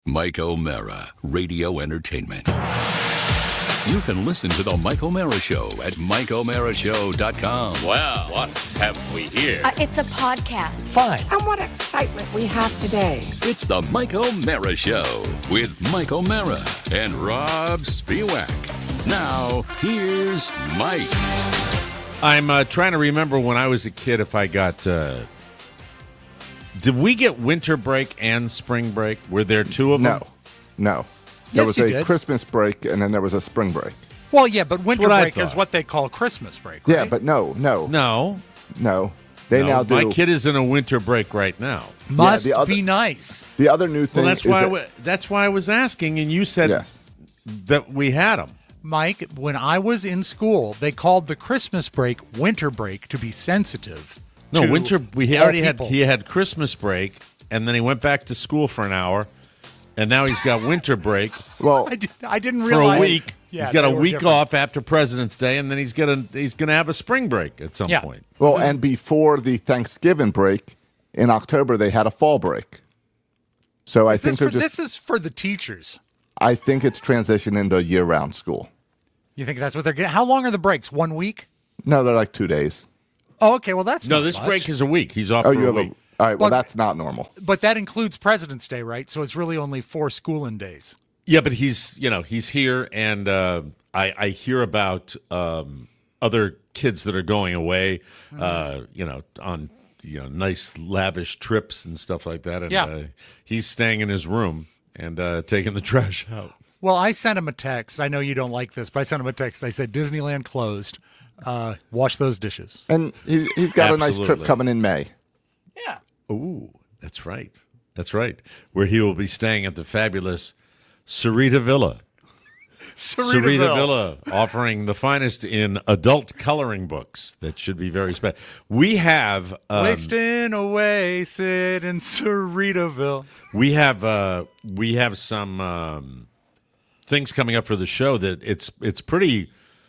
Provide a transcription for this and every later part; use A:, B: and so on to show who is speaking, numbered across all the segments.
A: Mike O'Mara, Radio Entertainment. You can listen to The Mike O'Mara Show at MikeO'MaraShow.com.
B: Well, what have we here?
C: It's a podcast.
D: Fine.
E: And what excitement we have today.
A: It's The Mike O'Mara Show with Mike O'Mara and Rob Spiewak. Now, here's Mike.
F: I'm trying to remember when I was a kid if I got... Did we get winter break and spring break? Were there two of them?
D: No. There was
G: you
D: a
G: did.
D: Christmas break, and then there was a spring break.
G: Well, yeah, but winter
F: what I
G: break is
F: thought.
G: what they call Christmas break, right?
D: Yeah, but no.
F: No.
D: They now do.
F: My kid is in a winter break right now.
G: Must
D: the other-
G: be nice.
D: The other new thing
F: Well,
D: is
F: that's why I was asking, and you said
D: Yes.
F: that we had them.
G: Mike, when I was in school, they called the Christmas break winter break to be sensitive.
F: No,
G: to
F: winter. We
G: all
F: already
G: people.
F: had. He had Christmas break, and then he went back to school for an hour, and now he's got winter break
D: Well,
G: I didn't
F: for
G: realize.
F: a week.
G: Yeah,
F: he's got a
G: they were
F: week
G: different.
F: off after President's Day, and then he's gonna have a spring break at some
G: Yeah.
F: point.
D: and before the Thanksgiving break in October, they had a fall break. So I think
G: This is for the teachers.
D: I think it's transitioned into year-round school.
G: You think that's what they're getting? How long are the breaks? 1 week?
D: No, they're like 2 days.
G: Oh, okay. Well, that's
F: No,
G: not
F: this
G: much.
F: break is a week. He's off
D: Oh,
F: for
D: you
F: a
D: have
F: week.
D: All right. Well,
G: But-
D: that's not normal.
G: But that includes President's Day, right? So it's really only 4 schooling days.
F: Yeah, but he's here, and I hear about other kids that are going away, on nice lavish trips and stuff like that, and he's staying in his room and taking the trash out.
G: Well, I sent him a text. I know you don't like this, but I sent him a text. I said, Disneyland closed. Wash those dishes.
D: And he's got a nice trip
F: Absolutely.
D: coming in May.
G: Yeah.
F: Ooh, that's right. That's right. Where he will be staying at the fabulous Sarita Villa. Sarita Villa, offering the finest in adult coloring books that should be very special. We have
G: Wasting away, sit in Ceritaville.
F: we have some things coming up for the show that it's pretty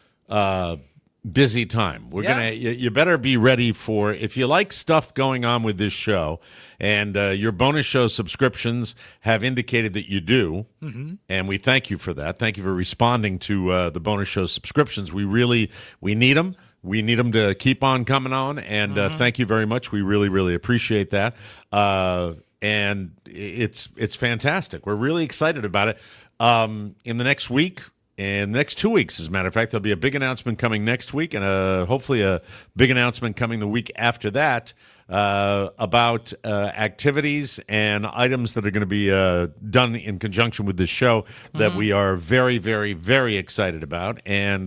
F: busy time. We're you better be ready for, if you like stuff going on with this show, and your bonus show subscriptions have indicated that you do, and we thank you for that. Thank you for responding to the bonus show subscriptions. We need them. We need them to keep on coming on, and thank you very much. We really, really appreciate that. And it's fantastic. We're really excited about it. In the next week, in the next 2 weeks, as a matter of fact, there'll be a big announcement coming next week, and hopefully a big announcement coming the week after that about activities and items that are going to be done in conjunction with this show that we are very, very, very excited about. And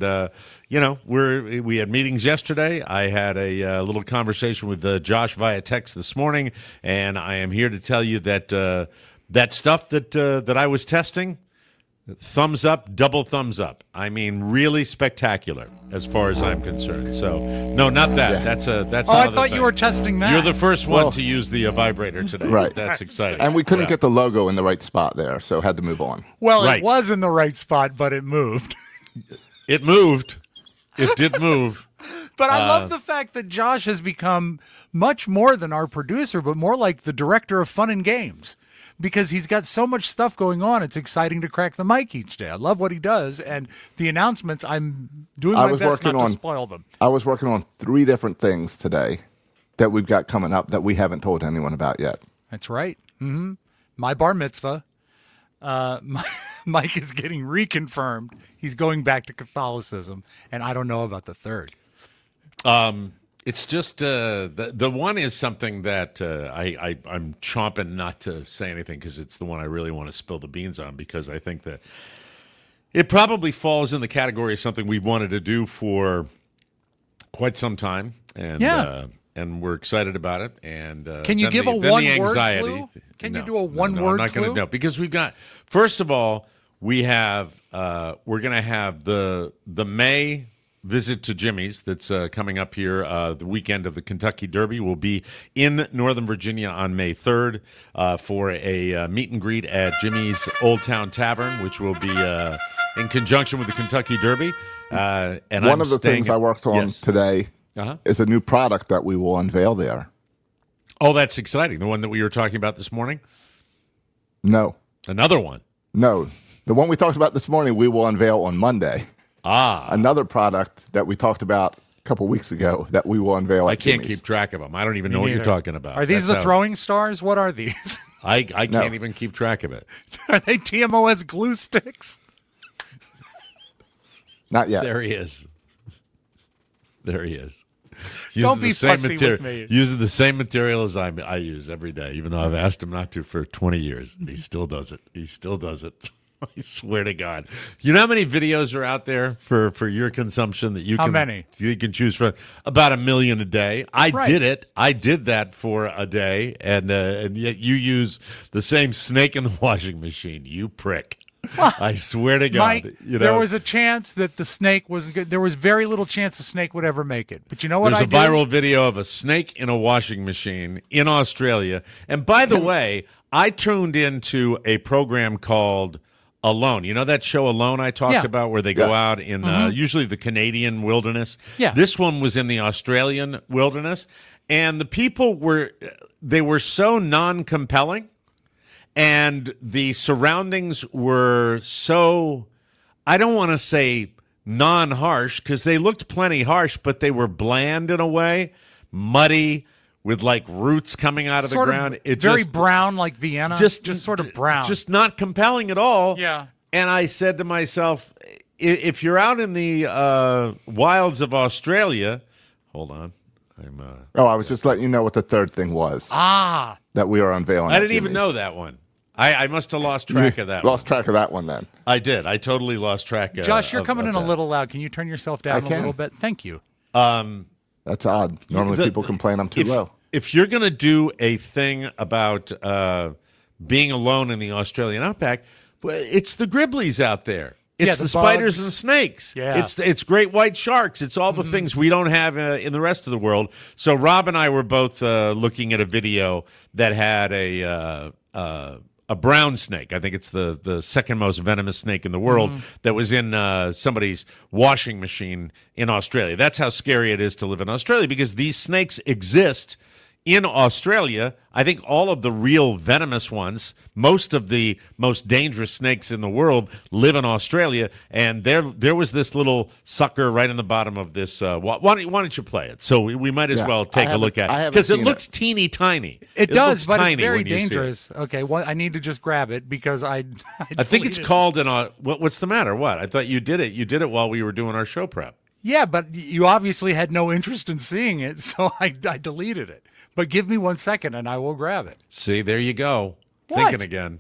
F: we had meetings yesterday. I had a little conversation with Josh via text this morning, and I am here to tell you that that stuff that I was testing. Thumbs up, double thumbs up. I mean, really spectacular as far as I'm concerned. So, no, not that.
D: Yeah.
F: That's
G: Oh, I
F: another
G: thought
F: thing.
G: you were testing that.
F: You're the first one
D: Well-
F: to use the vibrator today.
D: Right.
F: That's exciting.
D: And we couldn't
F: Yeah.
D: get the logo in the right spot there, so had to move on.
G: Well,
F: Right.
G: it was in the right spot, but it moved.
F: It moved. It did move.
G: But I love the fact that Josh has become much more than our producer, but more like the director of fun and games. Because he's got so much stuff going on, it's exciting to crack the mic each day. I love what he does, and the announcements, I'm doing
D: I
G: my
D: was
G: best
D: working
G: not to
D: on-
G: spoil them.
D: I was working on 3 different things today that we've got coming up that we haven't told anyone about yet.
G: That's right. My bar mitzvah. Mike is getting reconfirmed. He's going back to Catholicism, and I don't know about the third.
F: It's just the one is something that I'm chomping not to say anything because it's the one I really want to spill the beans on, because I think that it probably falls in the category of something we've wanted to do for quite some time, and and we're excited about it. And
G: Can you
F: then
G: give
F: the-
G: a
F: then the
G: one-word
F: anxiety.
G: clue? Can you
F: No,
G: do a
F: no,
G: one-word
F: I'm not gonna,
G: clue?
F: no, because we've got, first of all, we have we're going to have the May visit to Jimmy's that's coming up here the weekend of the Kentucky Derby. Will be in Northern Virginia on May 3rd for a meet and greet at Jimmy's Old Town Tavern, which will be in conjunction with the Kentucky Derby. And
D: One of the things I worked on today is a new product that we will unveil there.
F: Oh, that's exciting. The one that we were talking about this morning?
D: No.
F: Another one.
D: No, the one we talked about this morning, we will unveil on Monday. Another product that we talked about a couple weeks ago that we will unveil.
F: I can't keep track of them. I don't even know what you're talking about.
G: Are these the throwing stars? What are these?
F: I can't even keep track of it.
G: Are they TMOS glue sticks?
D: Not yet.
F: There he is.
G: Don't be fussy with me.
F: Using the same material as I use every day, even though I've asked him not to for 20 years. He still does it. I swear to God. You know how many videos are out there for your consumption that you
G: How
F: can
G: many?
F: You can choose from? About 1 million a day. I did it. I did that for a day, and yet you use the same snake in the washing machine. You prick. I swear to God.
G: Mike, there was a chance that the snake was good. There was very little chance the snake would ever make it. But you know what
F: There's
G: I
F: a
G: did?
F: viral video of a snake in a washing machine in Australia. And by the way, I tuned into a program called Alone. You know that show Alone I talked about where they go out in usually the Canadian wilderness?
G: Yeah.
F: This one was in the Australian wilderness. And the people were so non-compelling. And the surroundings were so, I don't want to say non-harsh, because they looked plenty harsh, but they were bland in a way, muddy, with like roots coming out of the ground.
G: Very brown, like Vienna. Just sort of brown.
F: Just not compelling at all.
G: Yeah.
F: And I said to myself, if you're out in the wilds of Australia, hold on.
D: I was just letting you know what the third thing was. That we are unveiling.
F: I didn't even know that one. I must have lost track of that.
D: Lost track of that one then.
F: I did. I totally lost track.
G: Josh, you're coming in a little loud. Can you turn yourself down a little bit? Thank you.
D: That's odd. Normally people complain I'm too low.
F: If you're going to do a thing about being alone in the Australian outback, it's the Gribblies out there. It's the spiders and snakes.
G: Yeah.
F: It's great white sharks. It's all the things we don't have in the rest of the world. So Rob and I were both looking at a video that had a brown snake. I think it's the second most venomous snake in the world that was in somebody's washing machine in Australia. That's how scary it is to live in Australia, because these snakes exist in Australia. I think all of the real venomous ones, most of the most dangerous snakes in the world, live in Australia. And there was this little sucker right in the bottom of this. Why don't you play it? So we might as well take a look at it, because it looks teeny tiny.
G: It does,
F: looks
G: but
F: tiny
G: it's very
F: when you see it.
G: dangerous. Okay, well, I need to just grab it because I
F: think it's called what's the matter? What? I thought you did it. You did it while we were doing our show prep.
G: Yeah, but you obviously had no interest in seeing it, so I deleted it. But give me 1 second and I will grab it.
F: See, there you go.
G: What?
F: Thinking again.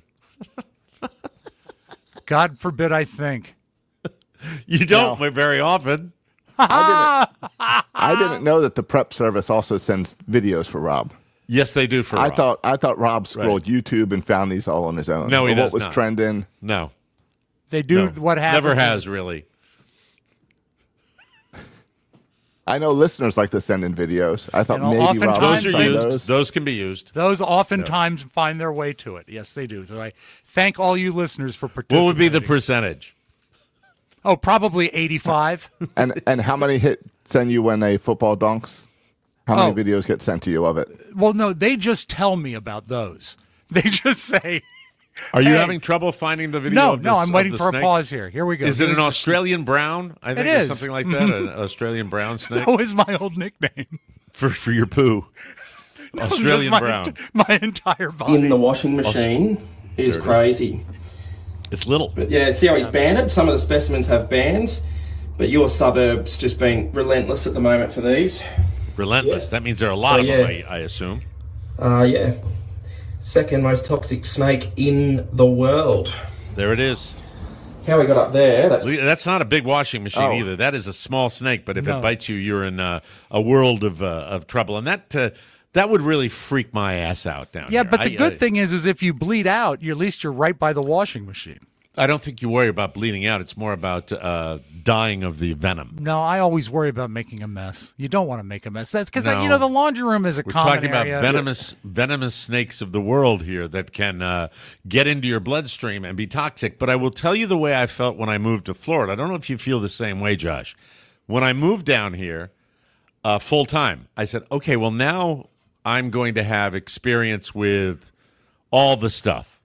G: God forbid I think.
F: You don't very often.
D: I didn't know that the prep service also sends videos for Rob.
F: Yes, they do for Rob.
D: I thought Rob scrolled YouTube and found these all on his own.
F: No, he does
D: what was
F: not.
D: trending.
F: No.
G: They do what happens.
F: Never has, really.
D: I know listeners like to send in videos. I thought maybe Rob
G: oftentimes
D: would
F: Those are
D: find
F: used.
D: those.
F: Those can be used.
G: Those oftentimes find their way to it. Yes, they do. So I thank all you listeners for participating.
F: What would be the percentage?
G: Oh, probably 85.
D: And how many send you when a football dunks? How many videos get sent to you of it?
G: Well, no, they just tell me about those. They just say,
F: Are you having trouble finding the video?
G: No, I'm waiting for
F: snake?
G: a pause here. Here we go.
F: Is it
G: Here's
F: an
G: the
F: Australian brown? I think
G: It
F: it's
G: is.
F: something like that. An Australian brown snake
G: That was my old nickname.
F: for your poo. Australian
G: Just
F: brown.
G: My entire body.
C: In the washing machine is crazy.
F: It's little.
C: But yeah, see how he's banded? Some of the specimens have bands, but your suburb's just been relentless at the moment for these.
F: Relentless. That means there are a lot of them, I assume.
C: Yeah. Second most toxic snake in the world.
F: There it is.
C: How we got up there?
F: That's not a big washing machine either. That is a small snake, but if it bites you, you're in a world of trouble. And that would really freak my ass out down here.
G: Yeah, but the good thing is if you bleed out, at least you're right by the washing machine.
F: I don't think you worry about bleeding out. It's more about dying of the venom.
G: No, I always worry about making a mess. You don't want to make a mess. That's because
F: No.
G: the laundry room is a
F: We're
G: common
F: talking about
G: area.
F: venomous snakes of the world here that can get into your bloodstream and be toxic. But I will tell you the way I felt when I moved to Florida. I don't know if you feel the same way, Josh. When I moved down here full time, I said, okay, well, now I'm going to have experience with all the stuff.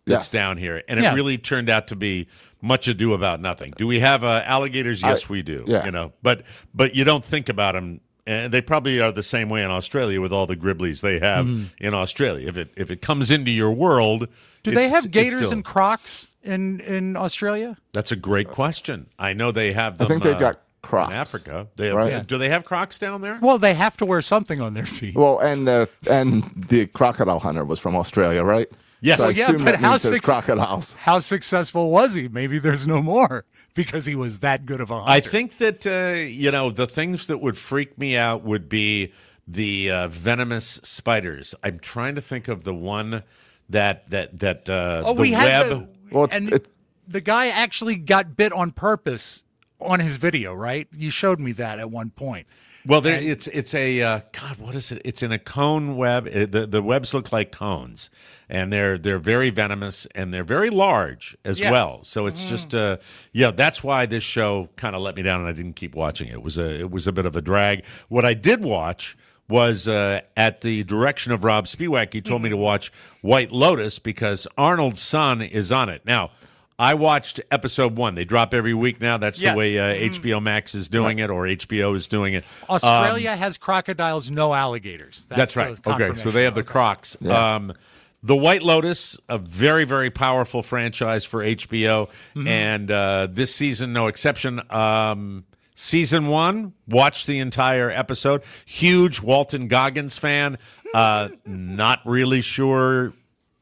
F: that's down here, and it really turned out to be much ado about nothing. Do we have alligators? Yes, we do.
D: Yeah.
F: You know, but you don't think about them. And they probably are the same way in Australia with all the Gribblies they have in Australia. If it comes into your world,
G: do they have gators and crocs in Australia?
F: That's a great question. I know they have them.
D: I think they've got Crocs
F: in Africa. They have,
D: right?
F: Do they have Crocs down there?
G: Well, they have to wear something on their feet.
D: Well, and the crocodile hunter was from Australia, right?
F: Yes.
D: So I
G: Yeah,
D: assume
G: but
D: that
G: how
D: means there's crocodiles.
G: How successful was he? Maybe there's no more because he was that good of a hunter.
F: I think that the things that would freak me out would be the venomous spiders. I'm trying to think of the one that the
G: we had
F: web.
G: The guy actually got bit on purpose on his video, right? You showed me that at one point.
F: Well, it's a God. What is it? It's in a cone web. The webs look like cones, and they're very venomous and they're very large as well. So it's just that's why this show kind of let me down and I didn't keep watching it. It was a bit of a drag. What I did watch was at the direction of Rob Spiewak. He told me to watch White Lotus because Arnold's son is on it now. I watched episode 1. They drop every week now. That's the way HBO Max is doing it, or HBO is doing it.
G: Australia has crocodiles, no alligators.
F: That's right. Okay, so they have the Crocs. Yeah. The White Lotus, a very, very powerful franchise for HBO, and this season, no exception. Season 1, watched the entire episode. Huge Walton Goggins fan. Not really sure.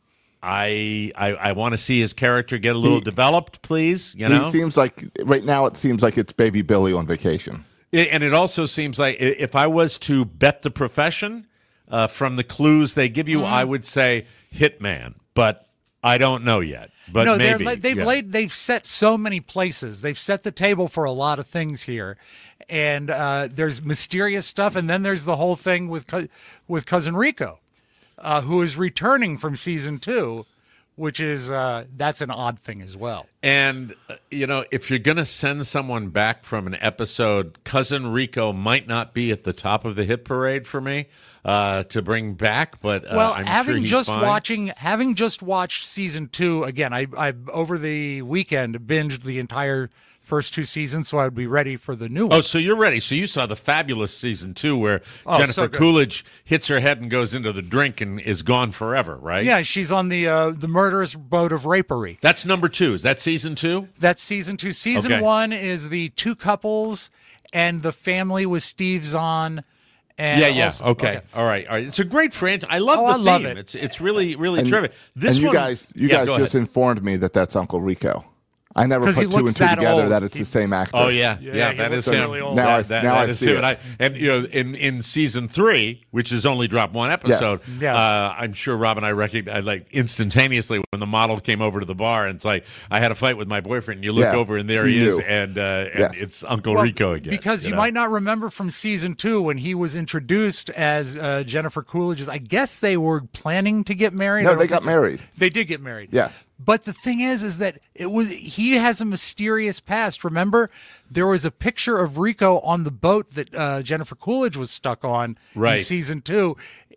F: I want to see his character get a little developed, please. You know,
D: he seems like right now it seems like it's Baby Billy on vacation.
F: And it also seems like if I was to bet the profession from the clues they give you, I would say Hitman, but I don't know yet. But
G: no,
F: maybe
G: they've set so many places. They've set the table for a lot of things here, and there's mysterious stuff, and then there's the whole thing with Cousin Rico. Who is returning from season 2, which is that's an odd thing as well.
F: And if you're going to send someone back from an episode, Cousin Rico might not be at the top of the hit parade for me to bring back. But I'm sure he's fine.
G: Having just watched season 2 again, I over the weekend binged the entire first 2 seasons, so I would be ready for the new one.
F: Oh, so you're ready. So you saw the fabulous season 2 where Jennifer Coolidge hits her head and goes into the drink and is gone forever, right?
G: Yeah, she's on the murderous boat of rapery.
F: That's number 2. Is that season 2?
G: That's season 2. Season 1 is the 2 couples and the family with Steve Zahn. And also,
F: okay. All right. It's a great franchise. I love the theme.
G: Love it.
F: It's really, really terrific.
D: You guys just informed me that that's Uncle Rico. I never put 2 and 2 together that it's the same actor.
F: Oh yeah, that is him.
G: Really
D: now I see it.
F: And in season 3, which has only dropped 1 episode, I'm sure Rob and I recognized instantaneously when the model came over to the bar, and it's like I had a fight with my boyfriend. And you look over and there he is, and it's Uncle Rico again.
G: Because you might not remember from season 2 when he was introduced as Jennifer Coolidge's. I guess they were planning to get married.
D: No, they got married.
G: They did get married.
D: Yeah.
G: But the thing is that he has a mysterious past. Remember, there was a picture of Rico on the boat that Jennifer Coolidge was stuck on in season 2,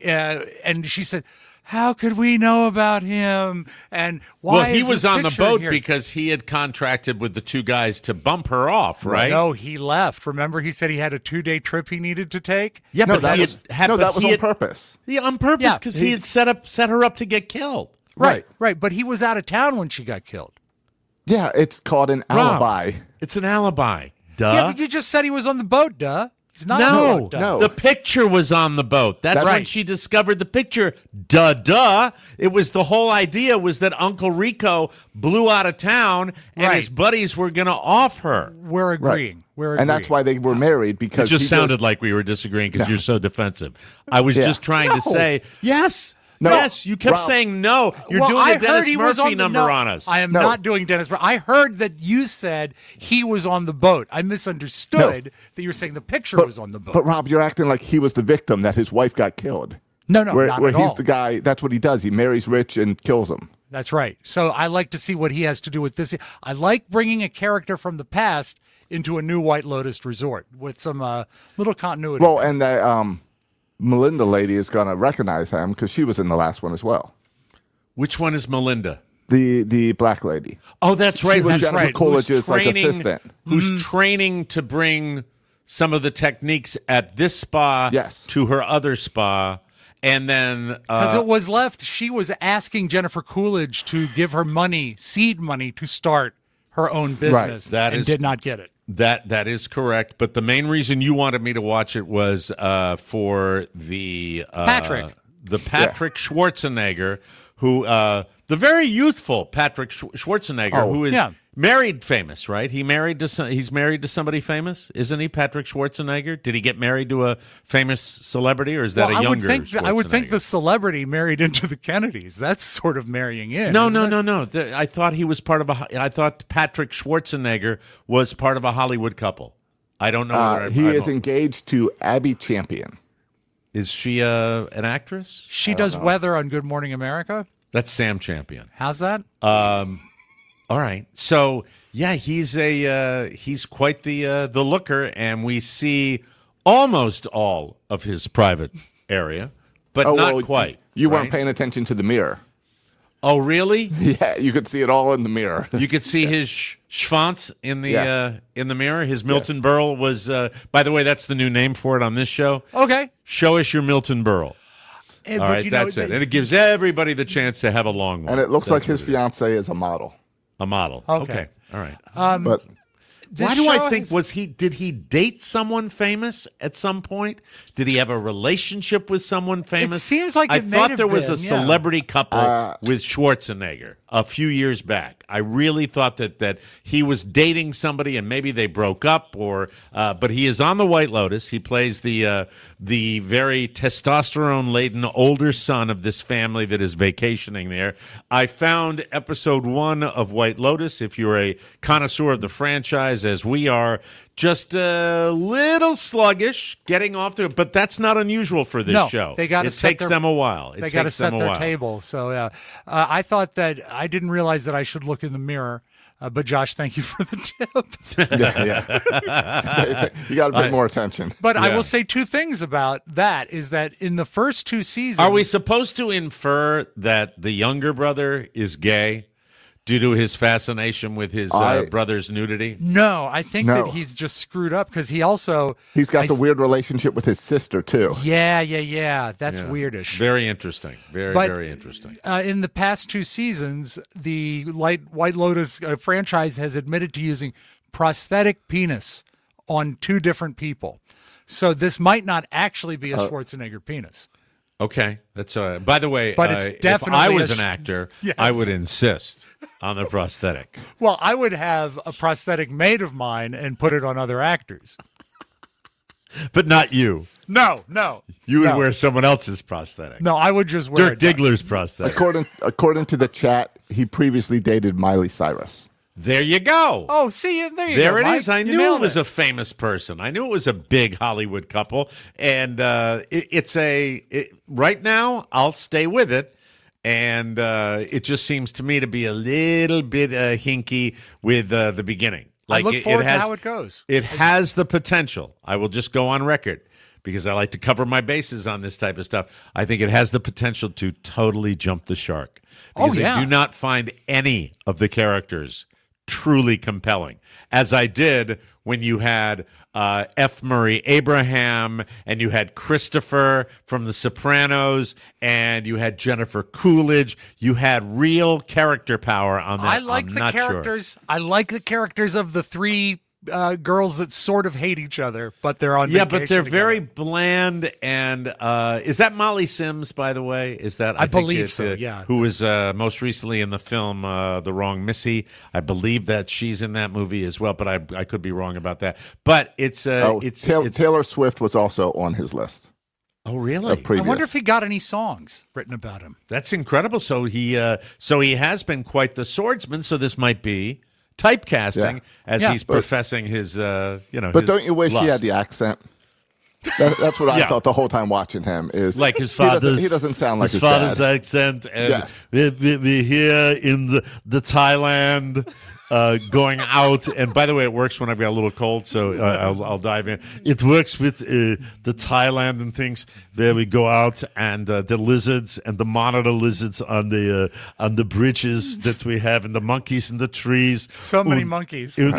G: and she said, "How could we know about him?" And why?
F: Well, he was on the boat
G: here?
F: Because he had contracted with the 2 guys to bump her off, right?
G: No, he left. Remember, he said he had a 2-day trip he needed to take.
F: Yeah,
D: no,
F: but
D: that was on purpose.
F: Yeah, on purpose because he had set her up to get killed.
G: Right. But he was out of town when she got killed.
D: Yeah, it's called an alibi.
F: It's an alibi. Duh.
G: Yeah, but you just said he was on the boat, duh. He's not on the boat, duh.
D: No.
F: The picture was on the boat. That's when she discovered the picture. Duh. It was the whole idea was that Uncle Rico blew out of town and his buddies were going to off her.
G: We're agreeing.
D: Right.
G: We're agreeing.
D: And that's why they were married because
F: it just sounded like we were disagreeing because you're so defensive. I was just trying to say, yes.
D: No,
F: yes, you kept saying no. You're doing a Dennis Murphy number on us.
G: I am not doing Dennis Murphy. I heard that you said he was on the boat. I misunderstood that you were saying the picture was on the boat.
D: But Rob, you're acting like he was the victim, that his wife got killed.
G: No,
D: where
G: not
D: where
G: at
D: he's
G: all.
D: the guy. That's what he does. He marries rich and kills him.
G: That's right. So I like to see what he has to do with this. I like bringing a character from the past into a new White Lotus resort with some little continuity.
D: Well, and the Melinda lady is going to recognize him because she was in the last one as well.
F: Which one is Melinda?
D: The black lady.
F: Oh, that's right.
D: She was
F: That's
D: Jennifer
F: right.
D: Coolidge's like assistant.
F: Who's training to bring some of the techniques at this spa to her other spa. And then
G: because it was left, she was asking Jennifer Coolidge to give her money, seed money, to start her own business, and did not get it.
F: That is correct. But the main reason you wanted me to watch it was for the
G: Patrick
F: Schwarzenegger, who the very youthful Patrick Schwarzenegger, who is married famous, right? He's married to somebody famous, isn't he? Patrick Schwarzenegger. Did he get married to a famous celebrity, or is that a younger?
G: I would think the celebrity married into the Kennedys. That's sort of marrying in.
F: No. I thought he was part of I thought Patrick Schwarzenegger was part of a Hollywood couple. I don't know.
D: He is engaged to Abby Champion.
F: Is she an actress?
G: She does weather on Good Morning America.
F: That's Sam Champion.
G: How's that?
F: All right. So yeah, he's quite the looker, and we see almost all of his private area, but not quite.
D: You weren't paying attention to the mirror.
F: Oh, really?
D: Yeah, you could see it all in the mirror.
F: You could see his schwanz in the mirror. His Milton Berle was. By the way, that's the new name for it on this show.
G: Okay.
F: Show us your Milton Berle. All right, that's it. And it gives everybody the chance to have a long one.
D: And it looks like his fiancée is a model.
F: A model.
G: Okay.
F: All right.
D: But
F: why do I think did he date someone famous at some point? Did he have a relationship with someone famous?
G: It seems like
F: I
G: it may
F: thought
G: have
F: there was
G: been,
F: a celebrity couple with Schwarzenegger a few years back. I really thought that he was dating somebody and maybe they broke up, but he is on The White Lotus. He plays the very testosterone-laden older son of this family that is vacationing there. I found episode 1 of White Lotus, if you're a connoisseur of the franchise, as we are, just a little sluggish getting off to it, but that's not unusual for this show.
G: It
F: takes them a while.
G: They got to set their table. So I thought that I didn't realize that I should look in the mirror. But Josh, thank you for the tip.
D: yeah. You got to pay more attention.
G: But I will say 2 things about that is that in the first 2 seasons,
F: are we supposed to infer that the younger brother is gay due to his fascination with his brother's nudity?
G: No, I think that he's just screwed up because he's got
D: the weird relationship with his sister too.
G: Yeah. That's weirdish.
F: Very interesting. Very interesting.
G: In the past 2 seasons, the White Lotus franchise has admitted to using prosthetic penis on 2 different people. So this might not actually be a Schwarzenegger penis.
F: Okay, that's by the way.
G: But it's definitely
F: if I was an actor, I would insist on the prosthetic.
G: Well, I would have a prosthetic made of mine and put it on other actors.
F: But not you.
G: No.
F: You would wear someone else's prosthetic.
G: No, I would just wear
F: Dirk Diggler's prosthetic.
D: According to the chat, he previously dated Miley Cyrus.
F: There you go.
G: Oh, see, there you go.
F: There it
G: Mike.
F: is. I knew it was a famous person. I knew it was a big Hollywood couple. And right now, I'll stay with it. And it just seems to me to be a little bit hinky with the beginning.
G: Like, I look forward to how it goes.
F: It has the potential. I will just go on record because I like to cover my bases on this type of stuff. I think it has the potential to totally jump the shark. Because I do not find any of the characters truly compelling, as I did when you had F. Murray Abraham and you had Christopher from The Sopranos and you had Jennifer Coolidge. You had real character power on that.
G: I like the characters. Sure. I like the characters of the 3 girls that sort of hate each other, but they're on vacation
F: but they're
G: together.
F: very bland. And is that Molly Sims, by the way? Is that
G: I believe so? Yeah,
F: who was most recently in the film The Wrong Missy? I believe that she's in that movie as well, but I could be wrong about that. But it's
D: Taylor Swift was also on his list.
F: Oh, really?
G: I wonder if he got any songs written about him.
F: That's incredible. So he has been quite the swordsman. So this might be typecasting as he's professing his, But
D: don't you wish he had the accent? That's what I thought the whole time watching him. Is
F: like his father's.
D: He doesn't sound like his
F: father's
D: dad.
F: accent. And we're here in the Thailand, going out. And by the way, it works when I've got a little cold, so I'll dive in. It works with the Thailand and things where we go out and the lizards and the monitor lizards on the bridges that we have, and the monkeys in the trees.
G: So many monkeys.
F: And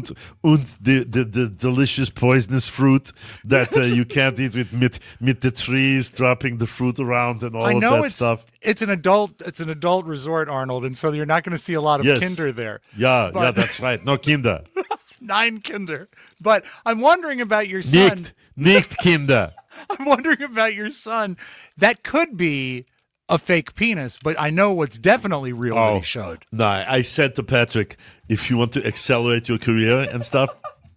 F: the delicious poisonous fruit that you can't eat with the trees, dropping the fruit around and all of that stuff.
G: It's an adult resort, Arnold, and so you're not going to see a lot of kinder there.
F: Yeah, that's right. No kinder.
G: 9 kinder. But I'm wondering about your son.
F: Nicht kinder.
G: I'm wondering about your son. That could be a fake penis, but I know what's definitely real that he showed.
F: No, I said to Patrick, if you want to accelerate your career and stuff,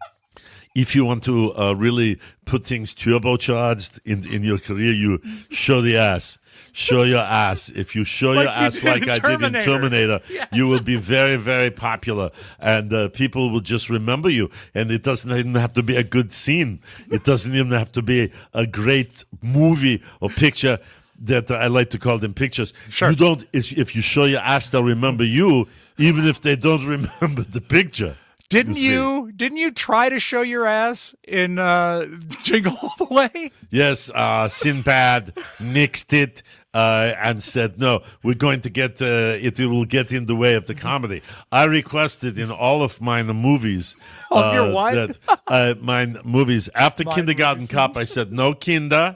F: if you want to really put things turbocharged in your career, you show the ass. Show your ass. If you show your ass like I did in Terminator, you will be very, very popular. And people will just remember you. And it doesn't even have to be a good scene. It doesn't even have to be a great movie or picture that I like to call them pictures.
G: Sure.
F: You don't. If you show your ass, they'll remember you, even if they don't remember the picture.
G: Didn't you try to show your ass in Jingle All the Way?
F: Yes, Sinbad nixed it and said, no, we're going to get it will get in the way of the comedy. I requested in all of my movies
G: your what?
F: that my movies after Kindergarten Cop, I said no kinder.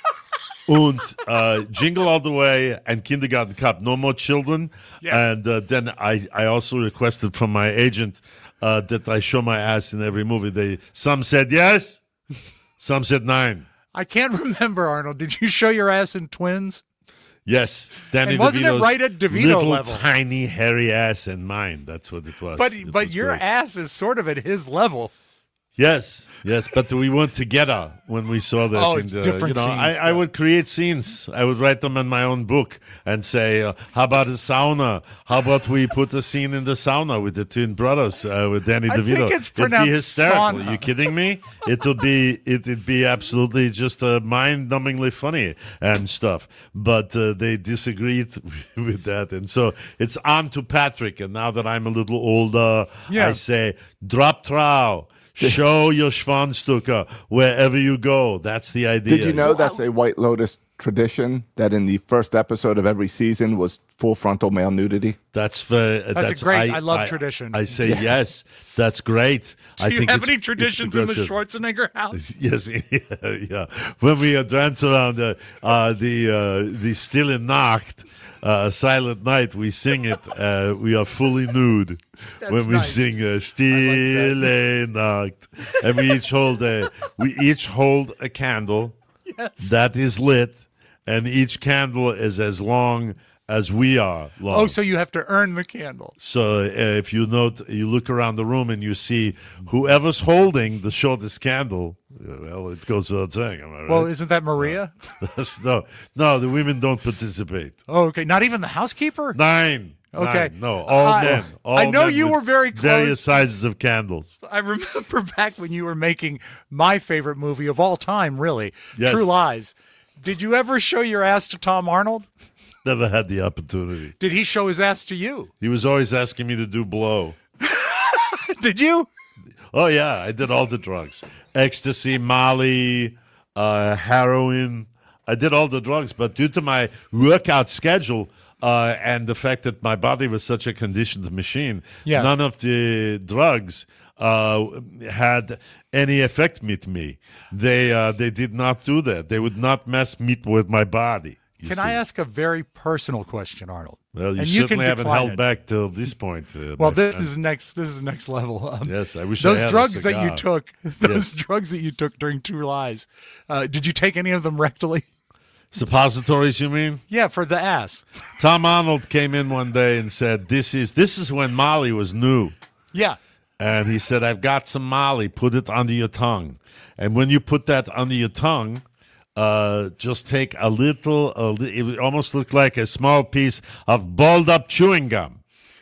F: And Jingle All the Way and Kindergarten Cop, no more children.
G: Yes.
F: And then I also requested from my agent that I show my ass in every movie. Some said yes, some said nine.
G: I can't remember, Arnold. Did you show your ass in Twins?
F: Yes, Danny
G: and wasn't
F: DeVito's
G: it right at DeVito
F: little
G: level?
F: tiny hairy ass and mine. That's what it was.
G: But your ass is sort of at his level.
F: Yes, but we went together when we saw that.
G: Oh, it's different scenes.
F: I would create scenes. I would write them in my own book and say, how about a sauna? How about we put a scene in the sauna with the twin brothers, with Danny DeVito?
G: I think it's pronounced
F: It'd be hysterical.
G: sauna.
F: Are you kidding me? It'd be absolutely just mind-numbingly funny and stuff. But they disagreed with that. And so it's on to Patrick. And now that I'm a little older, I say, drop trow. Show your Schwanzstücke wherever you go. That's the idea.
D: Did you know that's a White Lotus tradition, that in the first episode of every season was full frontal male nudity?
G: That's a great. I love tradition.
F: I say yes. That's great.
G: Do you have any traditions in the Schwarzenegger house?
F: Yes, yeah. When we dance around the Stille Nacht, Silent Night, we sing it. We are fully nude.
G: That's
F: when we
G: nice.
F: sing Stille Nacht, and we each hold a candle that is lit, and each candle is as long as we are long.
G: Oh, so you have to earn the candle.
F: So if you look around the room and you see whoever's holding the shortest candle, well, it goes without saying. Am I right?
G: Well, isn't that Maria?
F: No, the women don't participate.
G: Oh, okay. Not even the housekeeper?
F: Nine.
G: Okay.
F: No, all men.
G: I know
F: men
G: you
F: with
G: were very close.
F: Various sizes of candles.
G: I remember back when you were making my favorite movie of all time, really,
F: Yes.
G: True Lies. Did you ever show your ass to Tom Arnold?
F: Never had the opportunity.
G: Did he show his ass to you?
F: He was always asking me to do blow.
G: Did you?
F: Oh, yeah. I did all the drugs. Ecstasy, Molly, heroin. I did all the drugs. But due to my workout schedule and the fact that my body was such a conditioned machine, none of the drugs had any effect with me. They did not do that. They would not mess with my body.
G: Can I ask a very personal question, Arnold?
F: Well, you
G: and
F: certainly haven't
G: decline
F: held
G: it.
F: back till this point.
G: Well, this is next level.
F: Yes, I wish
G: those
F: I had
G: drugs
F: a
G: that you
F: cigar.
G: took. Drugs that you took during True Lies. Did you take any of them rectally?
F: Suppositories, you mean?
G: Yeah, for the ass.
F: Tom Arnold came in one day and said, "This is when Molly was new."
G: Yeah.
F: And he said, "I've got some Molly. Put it under your tongue. And when you put that under your tongue, just take a little, it almost looked like a small piece of balled up chewing gum."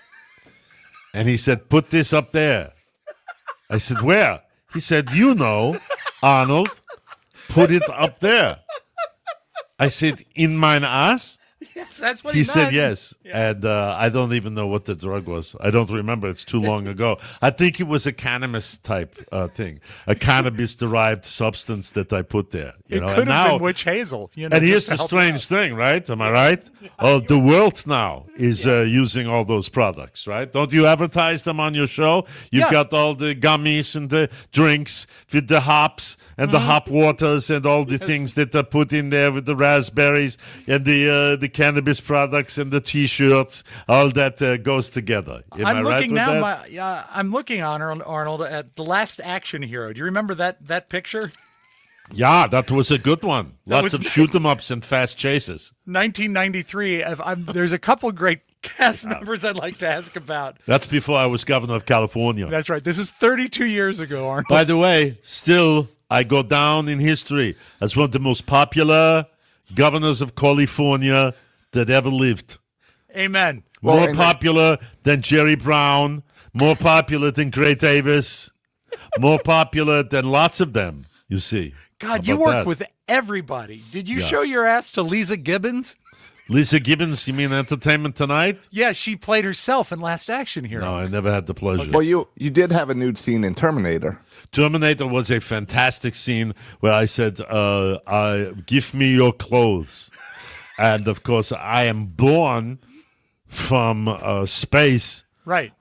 F: And he said, "Put this up there." I said, "Where?" He said, "You know, Arnold, put it up there." I said, "In mine ass?"
G: Yes, that's what
F: He
G: he
F: said
G: meant.
F: yes, and I don't even know what the drug was. I don't remember. It's too long ago. I think it was a cannabis type thing, a cannabis-derived substance that I put there.
G: It
F: know?
G: could
F: and
G: have
F: now,
G: been witch hazel. You know,
F: and here's
G: just to
F: the
G: help
F: strange thing, right? Am I right? The world now is using all those products, right? Don't you advertise them on your show? You've got all the gummies and the drinks with the hops and the hop waters and all the things that are put in there with the raspberries and the cannabis products and the T-shirts. All that goes together. Am I
G: I'm
F: right
G: looking
F: with
G: now.
F: that?
G: I'm looking on Arnold at The Last Action Hero. Do you remember that picture?
F: Yeah, that was a good one. Lots
G: was-
F: of shoot 'em ups and fast chases.
G: 1993. There's a couple great cast members I'd like to ask about.
F: That's before I was governor of California.
G: That's right. This is 32 years ago, Arnold.
F: By the way, still, I go down in history as one of the most popular governors of California that ever lived.
G: Amen.
F: More popular than Jerry Brown, more popular than Gray Davis, more popular than lots of them, you see.
G: God,
F: How
G: you
F: about
G: worked
F: that?
G: with everybody. Did you
F: Yeah.
G: show your ass to Lisa Gibbons?
F: Lisa Gibbons, you mean Entertainment Tonight?
G: Yeah, she played herself in Last Action Hero.
F: No, I never had the pleasure.
D: Well, you did have a nude scene in Terminator.
F: Terminator was a fantastic scene where I said, give me your clothes. And, of course, I am born from space
G: Right.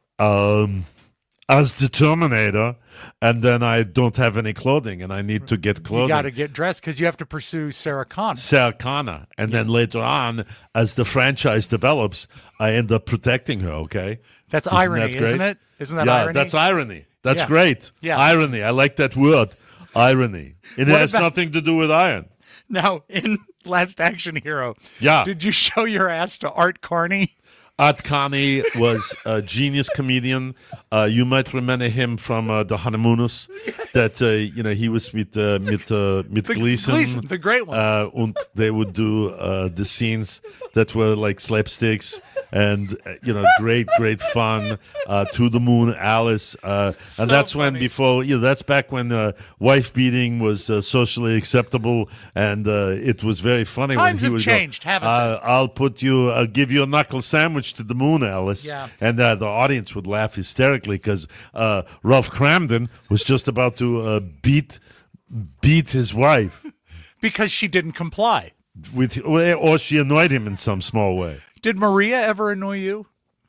F: as the Terminator, and then I don't have any clothing, and I need to get clothing.
G: You got to get dressed because you have to pursue Sarah Connor.
F: Sarah Connor. And then later on, as the franchise develops, I end up protecting her, okay?
G: That's
F: Isn't
G: irony,
F: that great?
G: isn't it? Isn't that
F: yeah,
G: irony?
F: that's irony. That's
G: Yeah.
F: great.
G: Yeah.
F: Irony. I like that word, irony. It
G: What
F: has
G: about-
F: nothing to do with iron.
G: Now, in Last Action Hero,
F: Yeah.
G: did you show your ass to Art Carney?
F: Art Carney was a genius comedian. You might remember him from The Honeymooners. That he was with Gleason.
G: The great one.
F: And they would do the scenes that were like slapsticks and great fun. To the Moon, Alice, and that's when that's back when wife beating was socially acceptable, and it was very funny.
G: Times
F: when he
G: have
F: would
G: changed, haven't they?
F: I'll give you a knuckle sandwich to the moon, Alice.
G: Yeah.
F: And the audience would laugh hysterically because Ralph Cramden was just about to beat his wife
G: Because she didn't comply.
F: or she annoyed him in some small way.
G: Did Maria ever annoy you?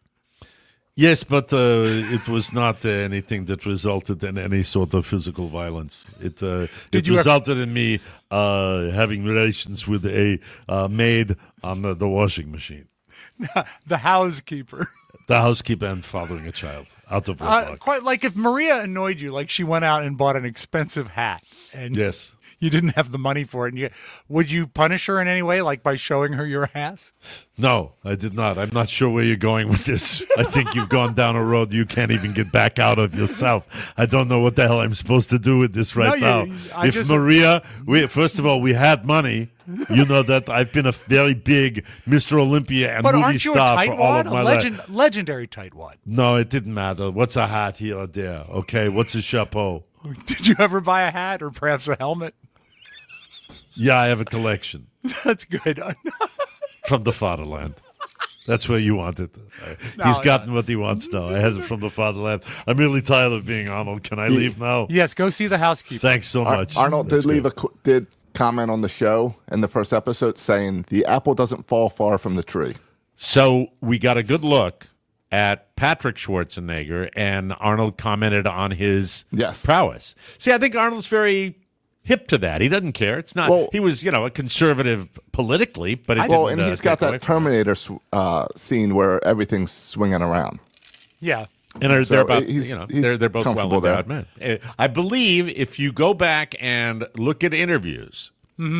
F: Yes, but it was not anything that resulted in any sort of physical violence. It
G: you
F: resulted in me having relations with a maid on the washing machine.
G: The housekeeper.
F: The housekeeper and fathering a child out of wedlock.
G: Quite like if Maria annoyed you, like she went out and bought an expensive hat and
F: Yes.
G: you didn't have the money for it. And would you punish her in any way, like by showing her your ass?
F: No, I did not. I'm not sure where you're going with this. I think you've gone down a road you can't even get back out of yourself. I don't know what the hell I'm supposed to do with this right now. Maria, first of all, we had money. You know that I've been a very big Mr. Olympia and
G: But
F: movie
G: aren't you a
F: star for all of
G: tightwad?
F: my life.
G: Legendary tightwad.
F: No, it didn't matter. What's a hat here or there? Okay, what's a chapeau?
G: Did you ever buy a hat or perhaps a helmet?
F: Yeah, I have a collection
G: That's good.
F: from the fatherland. That's where you want it. He's gotten what he wants now. I had it from the fatherland. I'm really tired of being Arnold. Can I leave now?
G: Yes, go see the housekeeper.
F: Thanks so much.
D: Arnold
F: That's
D: did
F: good.
D: did comment on the show in the first episode saying the apple doesn't fall far from the tree.
F: So we got a good look at Patrick Schwarzenegger, and Arnold commented on his prowess. See, I think Arnold's very hip to that. He doesn't care. It's not. He was, a conservative politically, but it didn't.
D: And he's got that Terminator scene where everything's swinging around.
G: Yeah.
F: And
D: So
F: they're
D: he's
F: they're both well
D: comfortable
F: endowed men. I believe if you go back and look at interviews,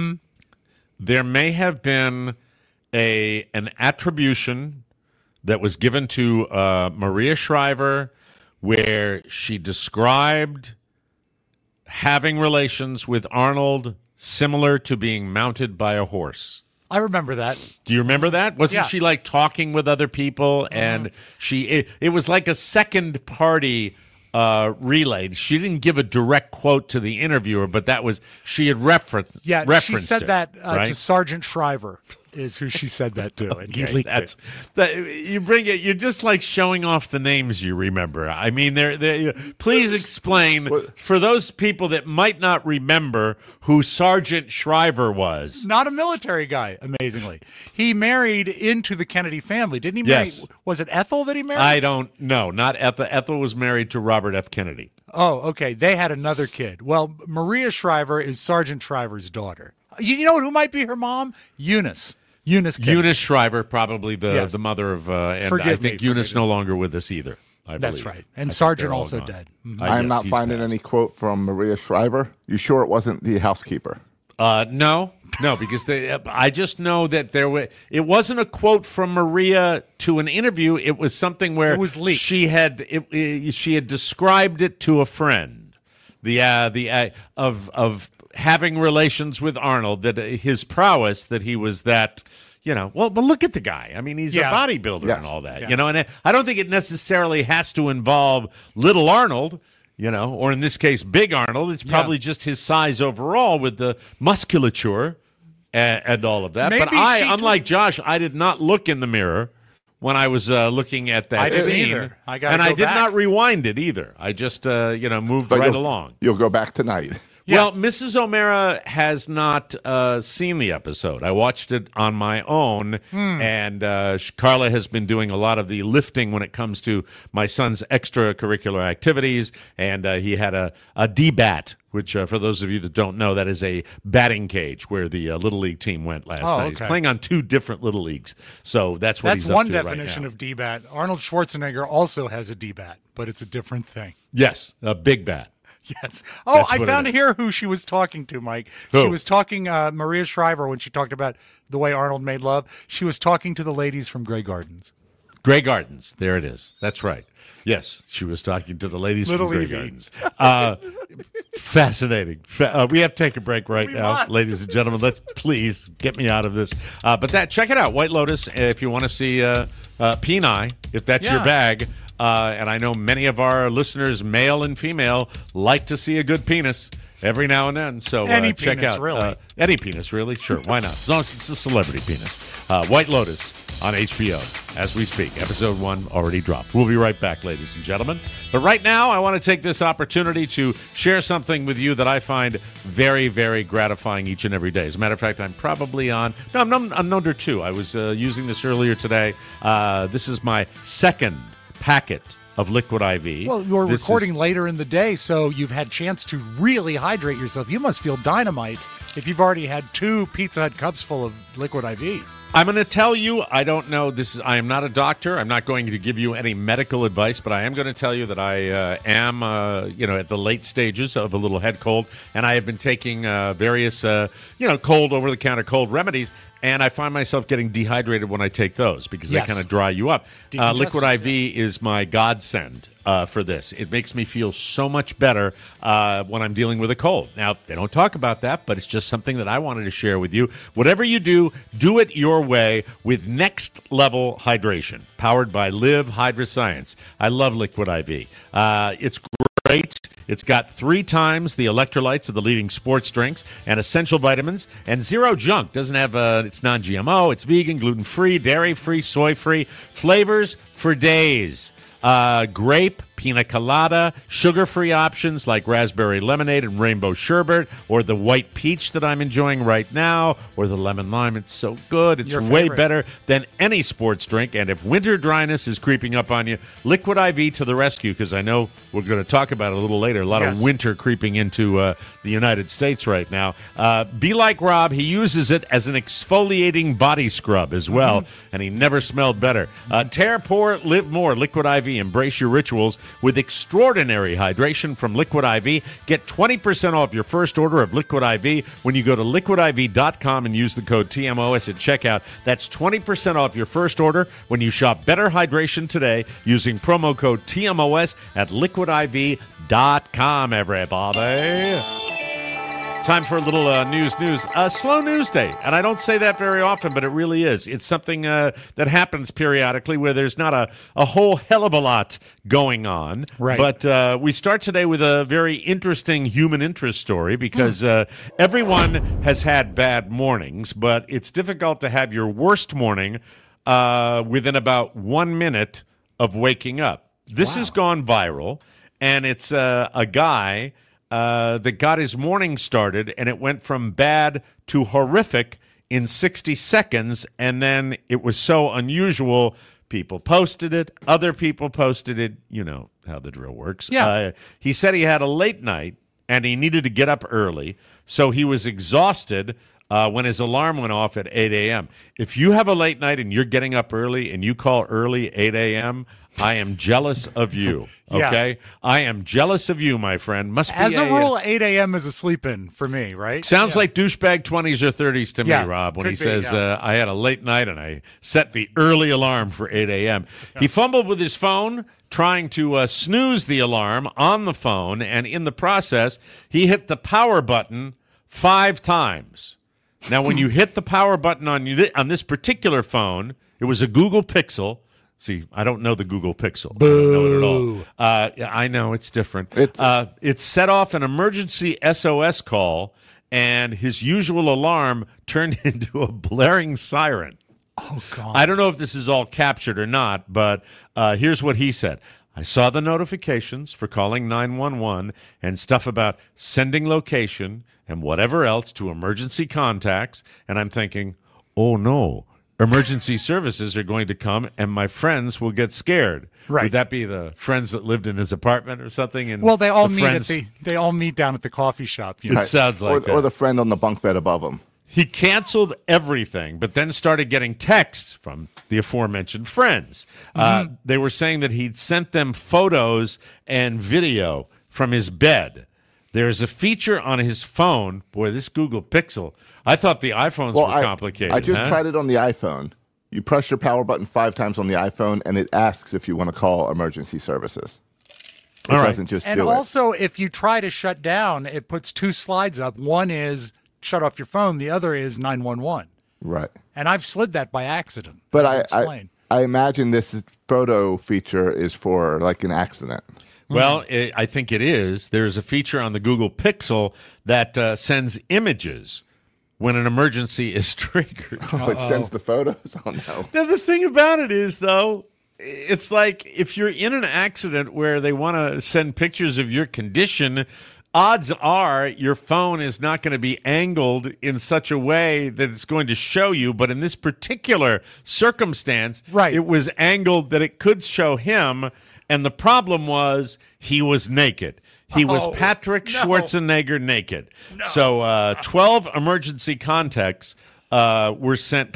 F: there may have been an attribution that was given to Maria Shriver where she described having relations with Arnold similar to being mounted by a horse.
G: I remember that.
F: Do you remember that? Wasn't
G: Yeah.
F: she like talking with other people? And it was like a second party relayed. She didn't give a direct quote to the interviewer, but she had referenced
G: Yeah,
F: it,
G: she said that
F: right?
G: to Sergeant Shriver. is who she said that to, and he leaked it.
F: You bring it. You're just like showing off the names you remember. I mean, please explain for those people that might not remember who Sergeant Shriver was.
G: Not a military guy, amazingly. He married into the Kennedy family, didn't he?
F: Yes.
G: Was it Ethel that he married?
F: I don't know. Not Ethel. Ethel was married to Robert F. Kennedy.
G: Oh, okay. They had another kid. Well, Maria Shriver is Sergeant Shriver's daughter. You know who might be her mom? Eunice. Eunice
F: Shriver, probably the mother of, and I think Eunice no longer with us either.
G: That's right. And Sergeant also dead.
D: Mm-hmm. I'm not finding any quote from Maria Shriver. You sure it wasn't the housekeeper?
F: No, because I just know that it wasn't a quote from Maria to an interview. It was something where
G: it was leaked.
F: She had described it to a friend. Of having relations with Arnold, that his prowess, that he was that. But look at the guy. I mean, he's a bodybuilder and all that. And I don't think it necessarily has to involve little Arnold. Or in this case, Big Arnold. It's probably just his size overall with the musculature and all of that. But unlike Josh, I did not look in the mirror when I was looking at that scene.
G: Either. I
F: did not rewind it either. I just, moved right along.
D: You'll go back tonight.
F: Yeah. Well, Mrs. O'Mara has not seen the episode. I watched it on my own, and Carla has been doing a lot of the lifting when it comes to my son's extracurricular activities, and he had a D-bat, which, for those of you that don't know, that is a batting cage where the Little League team went last night. Okay. He's playing on 2 different Little Leagues, so that's what he's up to right now. That's one
G: definition of D-bat. Arnold Schwarzenegger also has a D-bat, but it's a different thing.
F: Yes, a big bat.
G: Yes. Oh, I found here who she was talking to, Mike. Who? She was talking, Maria Shriver, when she talked about the way Arnold made love. She was talking to the ladies from Grey Gardens.
F: Grey Gardens. There it is. That's right. Yes, she was talking to the ladies from Grey Gardens. Fascinating. We have to take a break now, ladies and gentlemen. Let's please get me out of this. But check it out, White Lotus, if you want to see Peni, if that's your bag. And I know many of our listeners, male and female, like to see a good penis every now and then. So check out
G: really.
F: Any penis, really. Sure, why not? As long as it's a celebrity penis. White Lotus on HBO as we speak. Episode 1 already dropped. We'll be right back, ladies and gentlemen. But right now, I want to take this opportunity to share something with you that I find very, very gratifying each and every day. As a matter of fact, I'm probably on number 2. I was using this earlier today. This is my second packet of Liquid IV.
G: Well, you're recording later in the day, so you've had chance to really hydrate yourself. You must feel dynamite if you've already had 2 Pizza Hut cups full of Liquid IV.
F: I'm going to tell you, I don't know. I am not a doctor. I'm not going to give you any medical advice, but I am going to tell you that I am, at the late stages of a little head cold, and I have been taking various, cold over-the-counter cold remedies. And I find myself getting dehydrated when I take those because they kind of dry you up. Liquid IV is my godsend for this. It makes me feel so much better when I'm dealing with a cold. Now, they don't talk about that, but it's just something that I wanted to share with you. Whatever you do it your way with Next Level Hydration, powered by Live Hydroscience. I love Liquid IV. It's great. It's got 3 times the electrolytes of the leading sports drinks and essential vitamins and zero junk. Doesn't have it's non-GMO, it's vegan, gluten-free, dairy-free, soy-free. Flavors for days. Grape, pina colada, sugar-free options like raspberry lemonade and rainbow sherbet, or the white peach that I'm enjoying right now, or the lemon lime. It's so good. It's way better than any sports drink. And if winter dryness is creeping up on you, Liquid IV to the rescue, because I know we're going to talk about it a little later. A lot of winter creeping into the United States right now. Be like Rob. He uses it as an exfoliating body scrub as well, and he never smelled better. Tear, pour, live more. Liquid IV. Embrace your rituals with extraordinary hydration from Liquid IV. Get 20% off your first order of Liquid IV when you go to liquidiv.com and use the code TMOS at checkout. That's 20% off your first order when you shop Better Hydration today using promo code TMOS at liquidiv.com, everybody. Time for a little news. Slow news day. And I don't say that very often, but it really is. It's something that happens periodically where there's not a whole hell of a lot going on.
G: Right.
F: But we start today with a very interesting human interest story because everyone has had bad mornings, but it's difficult to have your worst morning within about 1 minute of waking up. This has gone viral, and it's a guy that got his morning started, and it went from bad to horrific in 60 seconds, and then it was so unusual, people posted it, other people posted it. You know how the drill works.
G: Yeah.
F: He said he had a late night, and he needed to get up early, so he was exhausted when his alarm went off at 8 a.m. If you have a late night and you're getting up early and you call early 8 a.m., I am jealous of you, okay?
G: Yeah.
F: I am jealous of you, my friend. Must be
G: As a rule, 8 a.m. is a sleep-in for me, right?
F: Sounds like douchebag 20s or 30s to me,
G: Yeah,
F: Rob, when
G: could
F: he
G: be,
F: says,
G: yeah.
F: I had a late night and I set the early alarm for 8 a.m. He fumbled with his phone, trying to snooze the alarm on the phone, and in the process, he hit the power button 5 times. Now, when you hit the power button on this particular phone, it was a Google Pixel. See, I don't know the Google Pixel.
G: Boo.
F: I don't know it at all. I know it's different. It set off an emergency SOS call, and his usual alarm turned into a blaring siren.
G: Oh, God.
F: I don't know if this is all captured or not, but here's what he said. I saw the notifications for calling 911 and stuff about sending location and whatever else to emergency contacts, and I'm thinking, oh, no. Emergency services are going to come, and my friends will get scared.
G: Right.
F: Would that be the friends that lived in his apartment or something? And
G: Well, they all
F: the
G: meet
F: friends,
G: they all meet down at the coffee shop. You know?
F: It sounds like that.
D: Or the friend on the bunk bed above him.
F: He canceled everything, but then started getting texts from the aforementioned friends. They were saying that he'd sent them photos and video from his bed. There's a feature on his phone. Boy, this Google Pixel. I thought the iPhones were complicated.
D: I just tried it on the iPhone. You press your power button 5 times on the iPhone, and it asks if you want to call emergency services. It doesn't just
G: and
D: do it.
G: also, if you try to shut down, it puts 2 slides up. One is shut off your phone. The other is 911.
D: Right.
G: And I've slid that by accident.
D: But I imagine this photo feature is for like an accident.
F: Well, I think it is. There's a feature on the Google Pixel that sends images when an emergency is triggered.
D: Oh, it sends the photos? Oh, no.
F: Now, the thing about it is, though, it's like if you're in an accident where they want to send pictures of your condition, odds are your phone is not going to be angled in such a way that it's going to show you. But in this particular circumstance, it was angled that it could show him. And the problem was he was naked. He was Patrick Schwarzenegger naked. No. So 12 emergency contacts were sent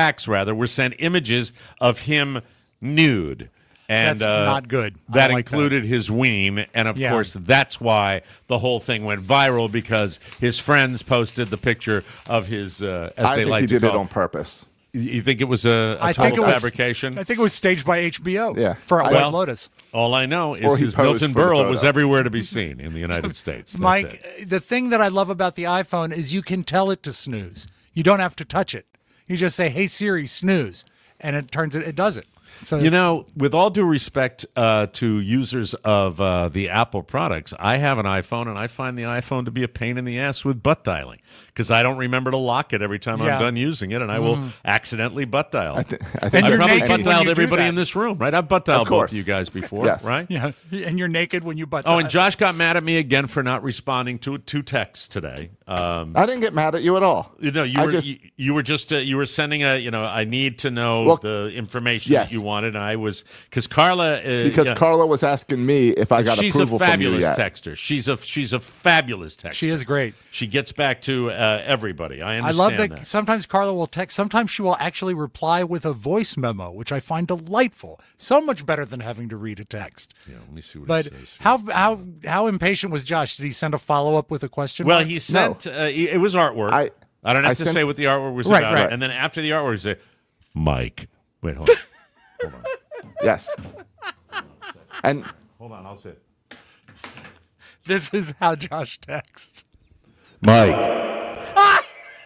F: images of him nude. And
G: that's not good.
F: That included his ween. And, of course, that's why the whole thing went viral, because his friends posted the picture of his, as they like to call it.
D: I think he did it on purpose.
F: You think it was a total fabrication?
G: I think it was staged by HBO for
F: White
G: Lotus.
F: All I know is his Milton Berle was everywhere to be seen in the United States. That's
G: Mike, the thing that I love about the iPhone is you can tell it to snooze. You don't have to touch it. You just say, hey, Siri, snooze, and it does it. So
F: with all due respect to users of the Apple products, I have an iPhone, and I find the iPhone to be a pain in the ass with butt dialing because I don't remember to lock it every time I'm done using it, and I will accidentally butt dial.
D: I think
F: I've probably butt dialed everybody in this room, right? I've butt dialed both of you guys before, right?
G: Yeah, and you're naked when you butt dial.
F: Oh, and Josh got mad at me again for not responding to 2 texts today.
D: I didn't get mad at you at all.
F: You were sending I need to know the information that you wanted, and I was because Carla
D: Carla was asking me if I got approval from you yet.
F: She's a fabulous texter. She's a fabulous texter.
G: She is great.
F: She gets back to everybody. I understand.
G: I love that. Sometimes Carla will text. Sometimes she will actually reply with a voice memo, which I find delightful. So much better than having to read a text.
F: Yeah, let me see what he says.
G: How impatient was Josh? Did he send a follow up with a question?
F: Well, he sent. It was artwork. I don't have to say what the artwork was about. Right. And then after the artwork, he said, "Mike, wait, hold on, hold on."
D: Yes. And
F: hold on, I'll sit.
G: This is how Josh texts.
F: Mike.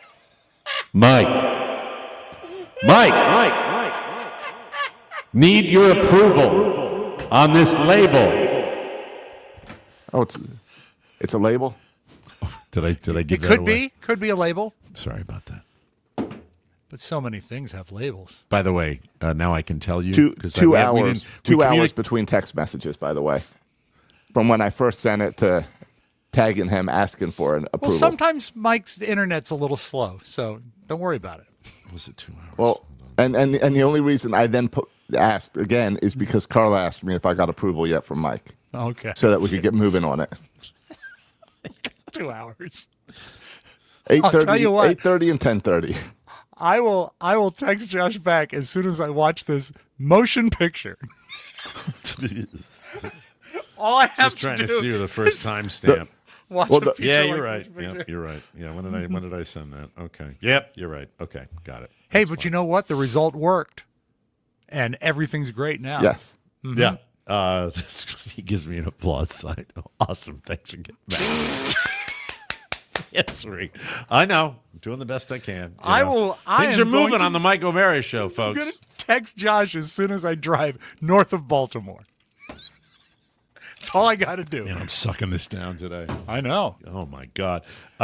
F: Need your approval on this label.
D: Oh, it's a label?
F: Did I give
G: It
F: that
G: could
F: away?
G: be a label,
F: Sorry about that.
G: but so many things have labels.
F: By the way, now I can tell you.
D: Two hours between text messages, by the way. From when I first sent it to tagging him, asking for an approval.
G: Well, sometimes Mike's internet's a little slow, so don't worry about it.
F: Was it 2 hours?
D: Well, and the only reason I then asked again is because Carla asked me if I got approval yet from Mike.
G: Okay.
D: So that we could get moving on it.
G: 2 hours.
D: 8:30,
G: tell you what.
D: 8:30 and 10:30.
G: I will text Josh back as soon as I watch this motion picture. All I have
F: Just trying
G: to
F: to
G: do
F: see the first timestamp.
G: watch
D: Well,
G: a feature
F: Yeah,
G: like
F: you're
G: this
F: right.
G: picture.
F: Yep, you're right. Yeah, when did I send that? Okay. Yep, you're right. Okay, got it.
G: Hey, but you know what? The result worked, and everything's great now.
D: Yes.
F: Yeah. He gives me an applause sign. Oh, awesome. Thanks for getting back. Yes, Rick. I know. I'm doing the best I can.
G: I
F: Things
G: am
F: are moving
G: going to-
F: on the Mike O'Mara show,
G: I'm
F: folks.
G: going to text Josh as soon as I drive north of Baltimore. That's all I got to do.
F: Man, I'm sucking this down today.
G: I know.
F: Oh, my God.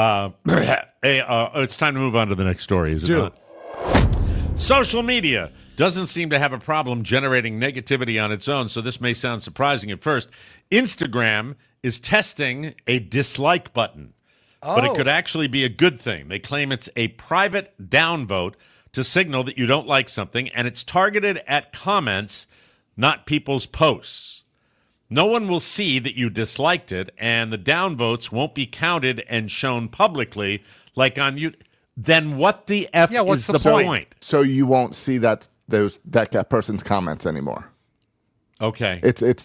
F: Hey, it's time to move on to the next story, is it
G: Do.
F: not? Social media doesn't seem to have a problem generating negativity on its own, so this may sound surprising at first. Instagram is testing a dislike button, but it could actually be a good thing. They claim it's a private downvote to signal that you don't like something, and it's targeted at comments, not people's posts. No one will see that you disliked it, and the downvotes won't be counted and shown publicly like on you. Then what the F
G: what's
F: is
G: the
F: the
G: point?
F: point?
D: So you won't see that person's comments anymore.
F: Okay.
D: It's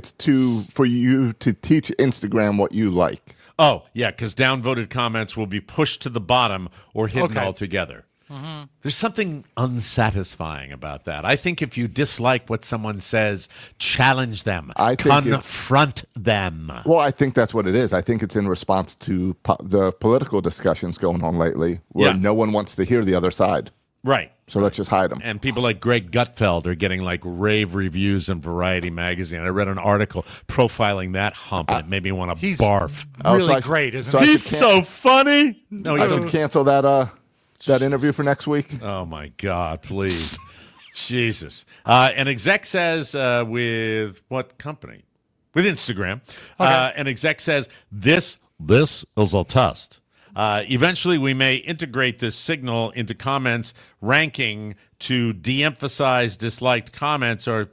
D: for you to teach Instagram what you like.
F: Oh, yeah, because downvoted comments will be pushed to the bottom or hidden
G: Okay.
F: altogether. There's something unsatisfying about that. I think if you dislike what someone says, challenge them,
D: I think
F: confront them.
D: Well, I think that's what it is. I think it's in response to the political discussions going on lately, where
F: Yeah.
D: no one wants to hear the other side.
F: Right.
D: So let's just hide them.
F: And people like Greg Gutfeld are getting like rave reviews in Variety magazine. I read an article profiling that hump, and it made me want to
G: He's
F: barf.
G: really great, isn't
D: so
G: he?
D: I
F: He's
D: should
F: so funny. No,
D: I
F: he's
D: should cancel that interview for next week.
F: Oh, my God, please. Jesus. An exec says with what company? With Instagram. An exec says, this is a test. Eventually, we may integrate this signal into comments ranking to de-emphasize disliked comments or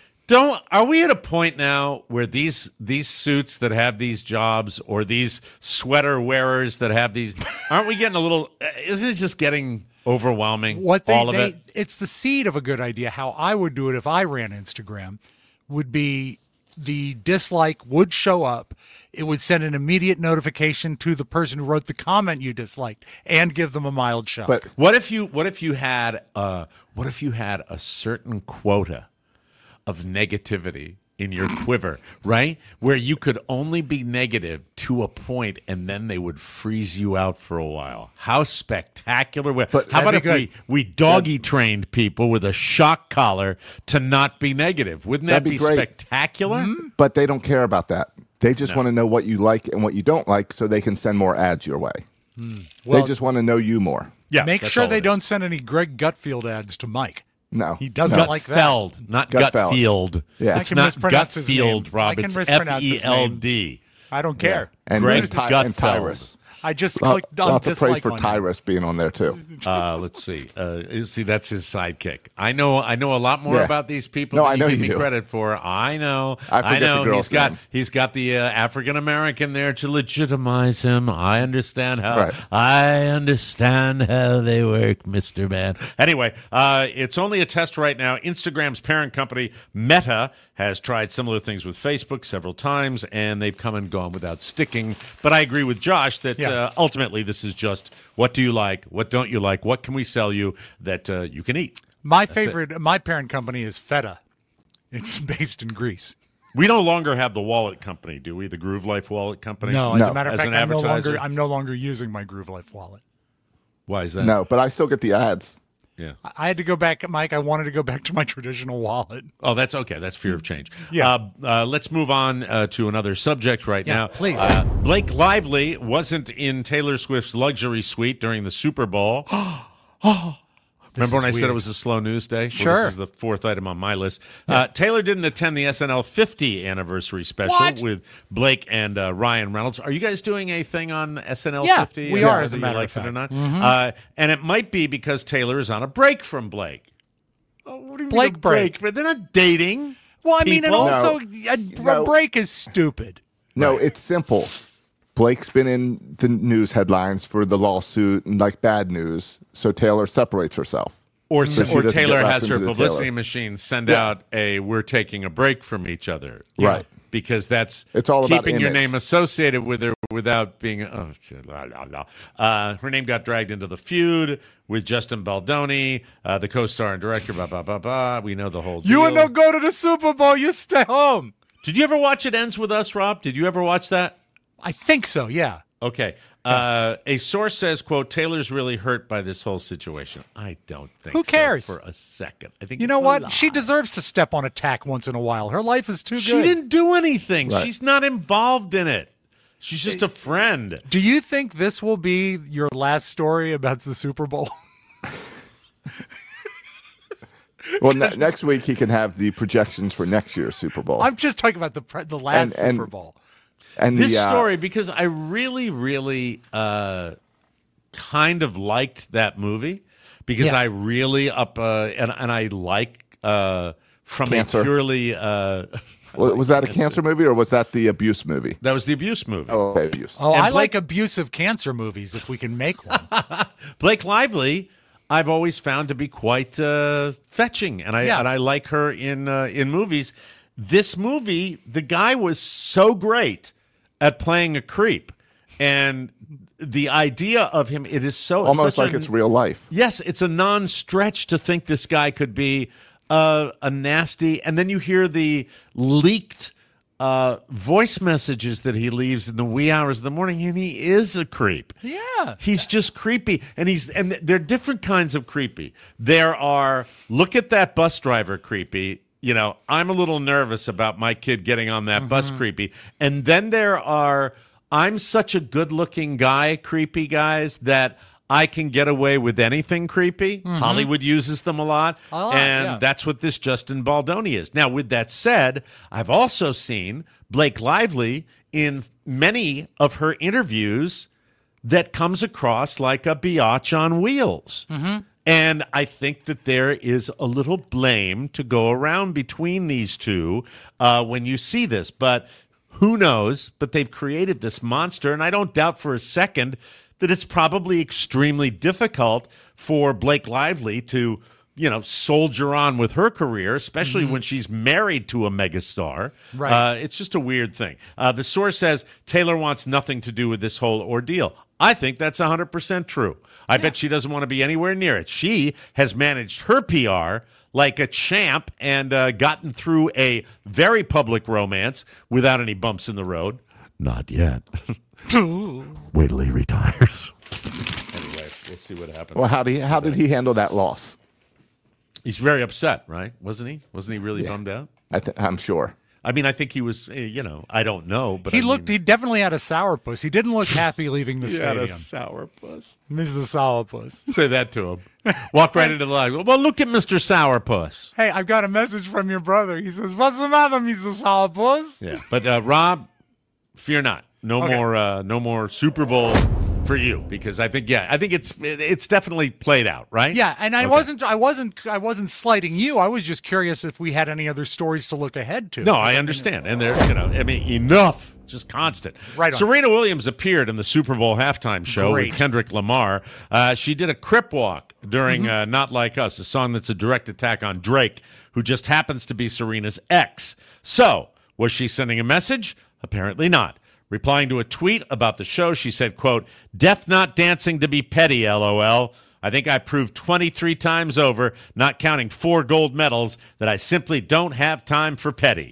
F: are we at a point now where these suits that have these jobs or these sweater wearers that have these, aren't we getting a little, isn't it just getting overwhelming? All of it?
G: It's the seed of a good idea. How I would do it if I ran Instagram would be the dislike would show up. It would send an immediate notification to the person who wrote the comment you disliked and give them a mild shock.
D: But
F: What if you had a certain quota of negativity in your quiver, right? Where you could only be negative to a point and then they would freeze you out for a while. How spectacular. How about
G: that'd
F: if we doggy trained people with a shock collar to not be negative? Wouldn't that
D: That'd be
F: be
D: great.
F: spectacular?
D: But they don't care about that. They just want to know what you like and what you don't like so they can send more ads your way.
G: Well,
D: they just want to know you more.
F: Yeah.
G: make
F: that's
G: sure
F: all
G: they
F: it is.
G: don't send any Greg Gutfield ads to Mike.
D: No.
G: He doesn't like that.
F: Gutfeld, not
D: Gutfeld.
F: Gutfield.
D: Yeah. I
F: It's
G: can
F: not
G: mispronounce his name.
F: Gutfield, Rob.
G: I can
F: It's
G: mispronounce his name.
F: FELD.
G: I don't care.
D: And,
F: Greg
D: and
F: Gutfeld.
D: Tyrus.
G: I just clicked on
D: Lots of praise
G: dislike
D: for
G: on him.
D: Tyrus being on there too.
F: Let's see. See, that's his sidekick. I know a lot more
D: Yeah.
F: about these people
D: No,
F: than
D: I know
F: you give
D: you
F: me
D: do.
F: credit for. I know.
D: I forget the girl's name.
F: He's got the African American there to legitimize him. I understand how.
D: Right.
F: I understand how they work, Mr. Man. Anyway, it's only a test right now. Instagram's parent company, Meta, has tried similar things with Facebook several times, and they've come and gone without sticking. But I agree with Josh that ultimately this is just what do you like, what don't you like, what can we sell you that you can eat.
G: My parent company is Feta. It's based in Greece.
F: We no longer have the wallet company, do we? The Groove Life wallet company?
G: No, as a matter of
F: As
G: fact,
F: an
G: I'm no longer using my Groove Life wallet.
F: Why is that?
D: No, but I still get the ads.
F: Yeah.
G: I had to go back, Mike. I wanted to go back to my traditional wallet.
F: Oh, that's okay. That's fear of change.
G: Yeah.
F: Let's move on to another subject now.
G: Please.
F: Blake Lively wasn't in Taylor Swift's luxury suite during the Super Bowl. Remember when I said it was a slow news day?
G: Sure.
F: Well, this is the fourth item on my list. Taylor didn't attend the SNL 50 anniversary special with Blake and Ryan Reynolds. Are you guys doing a thing on SNL 50?
G: Yeah, we are, as a
F: whether
G: matter
F: you
G: of
F: like it or
G: fact.
F: not. And it might be because Taylor is on a break from Blake. Oh, what do you
G: Blake
F: mean a break? But they're not dating.
G: Well, I mean, and
F: people.
G: also
D: No.
G: a break is stupid.
D: No, it's simple. Blake's been in the news headlines for the lawsuit and like bad news, so Taylor separates herself.
F: Or
D: So she
F: or
D: doesn't
F: Taylor
D: get wrapped
F: has her
D: into the
F: publicity
D: Taylor.
F: machine send out a "we're taking a break from each other,"
D: Right.
F: Because that's
D: It's all about
F: keeping your
D: image.
F: name associated with her without being. Oh, shit, her name got dragged into the feud with Justin Baldoni, the co-star and director. Blah blah blah blah. We know the whole deal.
G: You will not go to the Super Bowl. You stay home.
F: Did you ever watch It Ends With Us, Rob? Did you ever watch that?
G: I think so. Yeah.
F: Okay. A source says, quote, Taylor's really hurt by this whole situation. I don't think
G: Who cares?
F: so for a second. I think
G: You
F: it's
G: know
F: a
G: what?
F: lie.
G: She deserves to step on a tack once in a while. Her life is too good.
F: She didn't do anything.
D: Right.
F: She's not involved in it. She's just a friend.
G: Do you think this will be your last story about the Super Bowl?
D: Well, next week he can have the projections for next year's Super Bowl.
G: I'm just talking about the last
D: And-
G: Super Bowl.
D: and
F: This
D: the,
F: story, because I really, really kind of liked that movie, because
G: Yeah.
F: I really and I like from
D: Cancer.
F: a purely
D: was that a cancer movie or was that the abuse movie?
F: that was the abuse movie.
D: Oh, okay, abuse.
G: Oh,
F: And
G: I
F: Blake-
G: like abusive cancer movies if we can make one.
F: Blake Lively, I've always found to be quite fetching, and I like her in movies. This movie, the guy was so great at playing a creep, and the idea of him, it is so
D: Almost
F: such
D: like it's real life.
F: Yes, it's a non-stretch to think this guy could be a nasty, and then you hear the leaked voice messages that he leaves in the wee hours of the morning, and he is a creep.
G: Yeah.
F: He's just creepy, and there are different kinds of creepy. There are look at that bus driver creepy. You know, I'm a little nervous about my kid getting on that bus creepy. And then there are I'm such a good-looking guy creepy guys that I can get away with anything creepy. Hollywood uses them a lot. And that's what this Justin Baldoni is. Now, with that said, I've also seen Blake Lively in many of her interviews that comes across like a biatch on wheels. And I think that there is a little blame to go around between these two when you see this. But who knows? But they've created this monster, and I don't doubt for a second that it's probably extremely difficult for Blake Lively to, soldier on with her career, especially when she's married to a megastar.
G: Right.
F: It's just a weird thing. The source says Taylor wants nothing to do with this whole ordeal. I think that's 100% true. I bet she doesn't want to be anywhere near it. She has managed her PR like a champ and gotten through a very public romance without any bumps in the road. Not yet. Wait till he retires. Anyway, we'll see what happens.
D: Well, how did he handle that loss?
F: He's very upset, right? Wasn't he? Wasn't he really bummed out?
D: I'm sure.
F: I mean, I think he was, I don't know. But
G: He definitely had a sourpuss. He didn't look happy leaving the
F: He had a
G: stadium.
F: sourpuss.
G: Mr. Sourpuss.
F: Say that to him. Walk right into the line. Well, look at Mr. Sourpuss.
G: Hey, I've got a message from your brother. He says, "What's the matter, Mr. Sourpuss?"
F: Yeah, but Rob, fear not. No more Super Bowl for you, because I think it's definitely played out, right?
G: Yeah, and I wasn't slighting you. I was just curious if we had any other stories to look ahead to.
F: No, I understand, and there, enough. Just constant.
G: Right on.
F: Serena Williams appeared in the Super Bowl halftime show
G: Great.
F: with Kendrick Lamar. She did a crip walk during Not Like Us, a song that's a direct attack on Drake, who just happens to be Serena's ex. So, was she sending a message? Apparently not. Replying to a tweet about the show, she said, quote, "Def not dancing to be petty, LOL. I think I proved 23 times over, not counting 4 gold medals, that I simply don't have time for petty."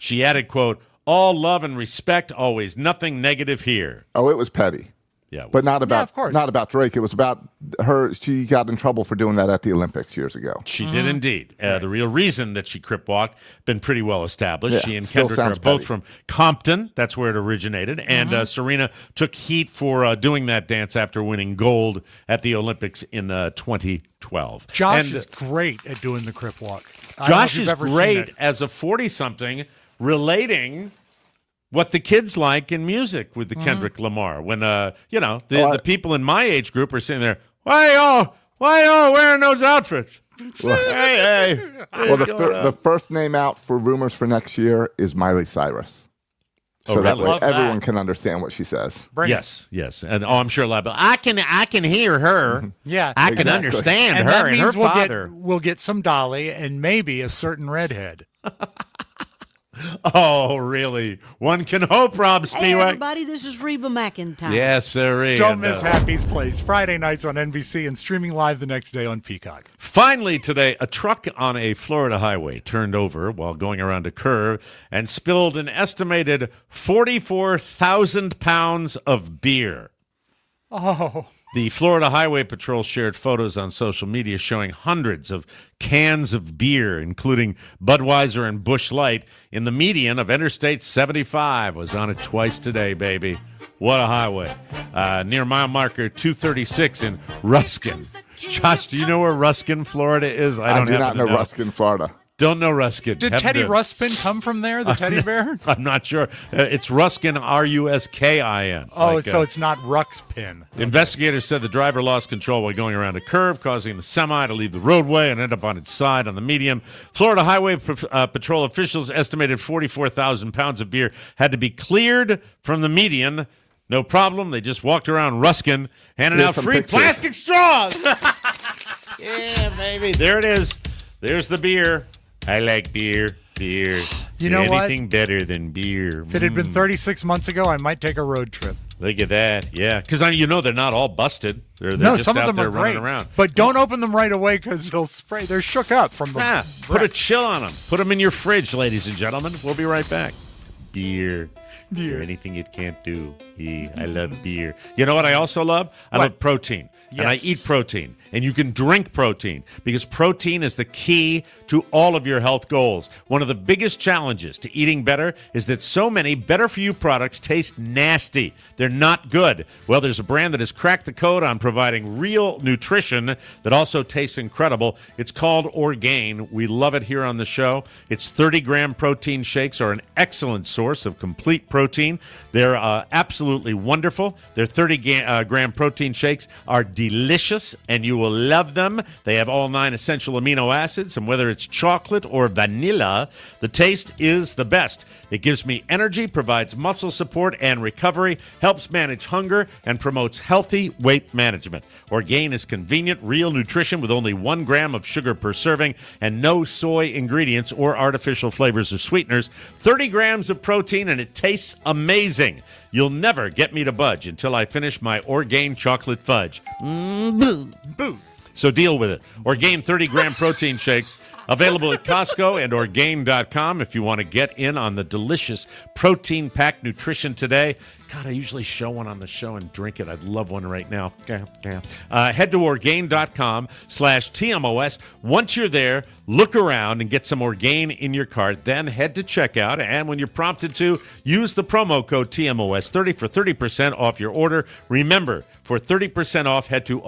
F: She added, quote, "All love and respect, always nothing negative here."
D: Oh, it was petty.
F: Yeah,
D: but not about
G: of course.
D: not about Drake. It was about her. She got in trouble for doing that at the Olympics years ago.
F: She did indeed. The real reason that she crip walked been pretty well established.
D: Yeah,
F: she and
D: still
F: Kendrick are
D: sounds
F: both
D: petty.
F: from Compton. That's where it originated. And Serena took heat for doing that dance after winning gold at the Olympics in 2012.
G: Josh
F: And,
G: is great at doing the crip walk. I don't know if
F: Josh
G: you've
F: is
G: ever seen
F: great
G: it.
F: as a 40-something relating what the kids like in music with the Kendrick Lamar. When the people in my age group are sitting there, why y'all wearing those outfits? Hey.
D: Well, the first name out for rumors for next year is Miley Cyrus. So
F: Oh,
D: that
F: really?
D: way
G: Love
D: everyone
G: that.
D: can understand what she says.
G: Bring it.
F: Yes, and I'm sure a lot of people, I can hear her.
G: Yeah.
F: I can
D: Exactly.
F: understand
G: And
F: her
G: that
F: and her
G: means
F: father.
G: we'll get some Dolly and maybe a certain redhead.
F: Oh, really? One can hope, Rob
H: Hey,
F: Spiewak.
H: everybody, this is Reba McEntire.
F: Yes, sir.
G: Don't miss Happy's Place, Friday nights on NBC and streaming live the next day on Peacock.
F: Finally today, a truck on a Florida highway turned over while going around a curve and spilled an estimated 44,000 pounds of beer.
G: Oh,
F: The Florida Highway Patrol shared photos on social media showing hundreds of cans of beer, including Budweiser and Busch Light, in the median of Interstate 75. Was on it twice today, baby. What a highway. Near mile marker 236 in Ruskin. Josh, do you know where Ruskin, Florida is?
D: I do
F: happen
D: not
F: to
D: know Ruskin, Florida.
F: Don't know Ruskin.
G: did
F: Haven't
G: Teddy
F: been.
G: Ruspin come from there, the teddy bear?
F: I'm not sure. It's Ruskin, Ruskin.
G: Oh, so it's not Ruxpin.
F: Investigators said the driver lost control while going around a curve, causing the semi to leave the roadway and end up on its side on the median. Florida Highway Patrol officials estimated 44,000 pounds of beer had to be cleared from the median. No problem. They just walked around Ruskin, handing
D: Here's
F: out
D: some
F: free
D: pictures.
F: plastic straws. Yeah, baby. There it is. There's the beer. I like beer. Beer.
G: You know what?
F: Anything better than beer.
G: If it had been 36 months ago, I might take a road trip.
F: Look at that. Yeah. Because, they're not all busted. They're
G: No,
F: just
G: some
F: out
G: of them
F: there
G: are
F: running
G: great.
F: around.
G: But don't open them right away because they'll spray. They're shook up from the
F: Put a
G: wreck.
F: chill on them. Put them in your fridge, ladies and gentlemen. We'll be right back. Beer. Is there anything it can't do? I love beer. You know what I also love? I love protein. And I
G: Yes.
F: eat protein. And you can drink protein because protein is the key to all of your health goals. One of the biggest challenges to eating better is that so many better-for-you products taste nasty. They're not good. Well, there's a brand that has cracked the code on providing real nutrition that also tastes incredible. It's called Orgain. We love it here on the show. Its 30-gram protein shakes are an excellent source of complete protein. They're absolutely wonderful. Their 30-gram protein shakes are delicious, and you will love them. They have all 9 essential amino acids, and whether it's chocolate or vanilla, the taste is the best. It gives me energy, provides muscle support and recovery, helps manage hunger, and promotes healthy weight management. Orgain is convenient, real nutrition with only 1 gram of sugar per serving and no soy ingredients or artificial flavors or sweeteners. 30 grams of protein, and it tastes amazing. You'll never get me to budge until I finish my Orgain chocolate fudge. Boo. So deal with it. Orgain 30-gram protein shakes, available at Costco and Orgain.com if you want to get in on the delicious protein-packed nutrition today. God, I usually show one on the show and drink it. I'd love one right now. Head to Orgain.com/TMOS. Once you're there, look around and get some Orgain in your cart. Then head to checkout. And when you're prompted to, use the promo code TMOS30 for 30% off your order. Remember, for 30% off, head to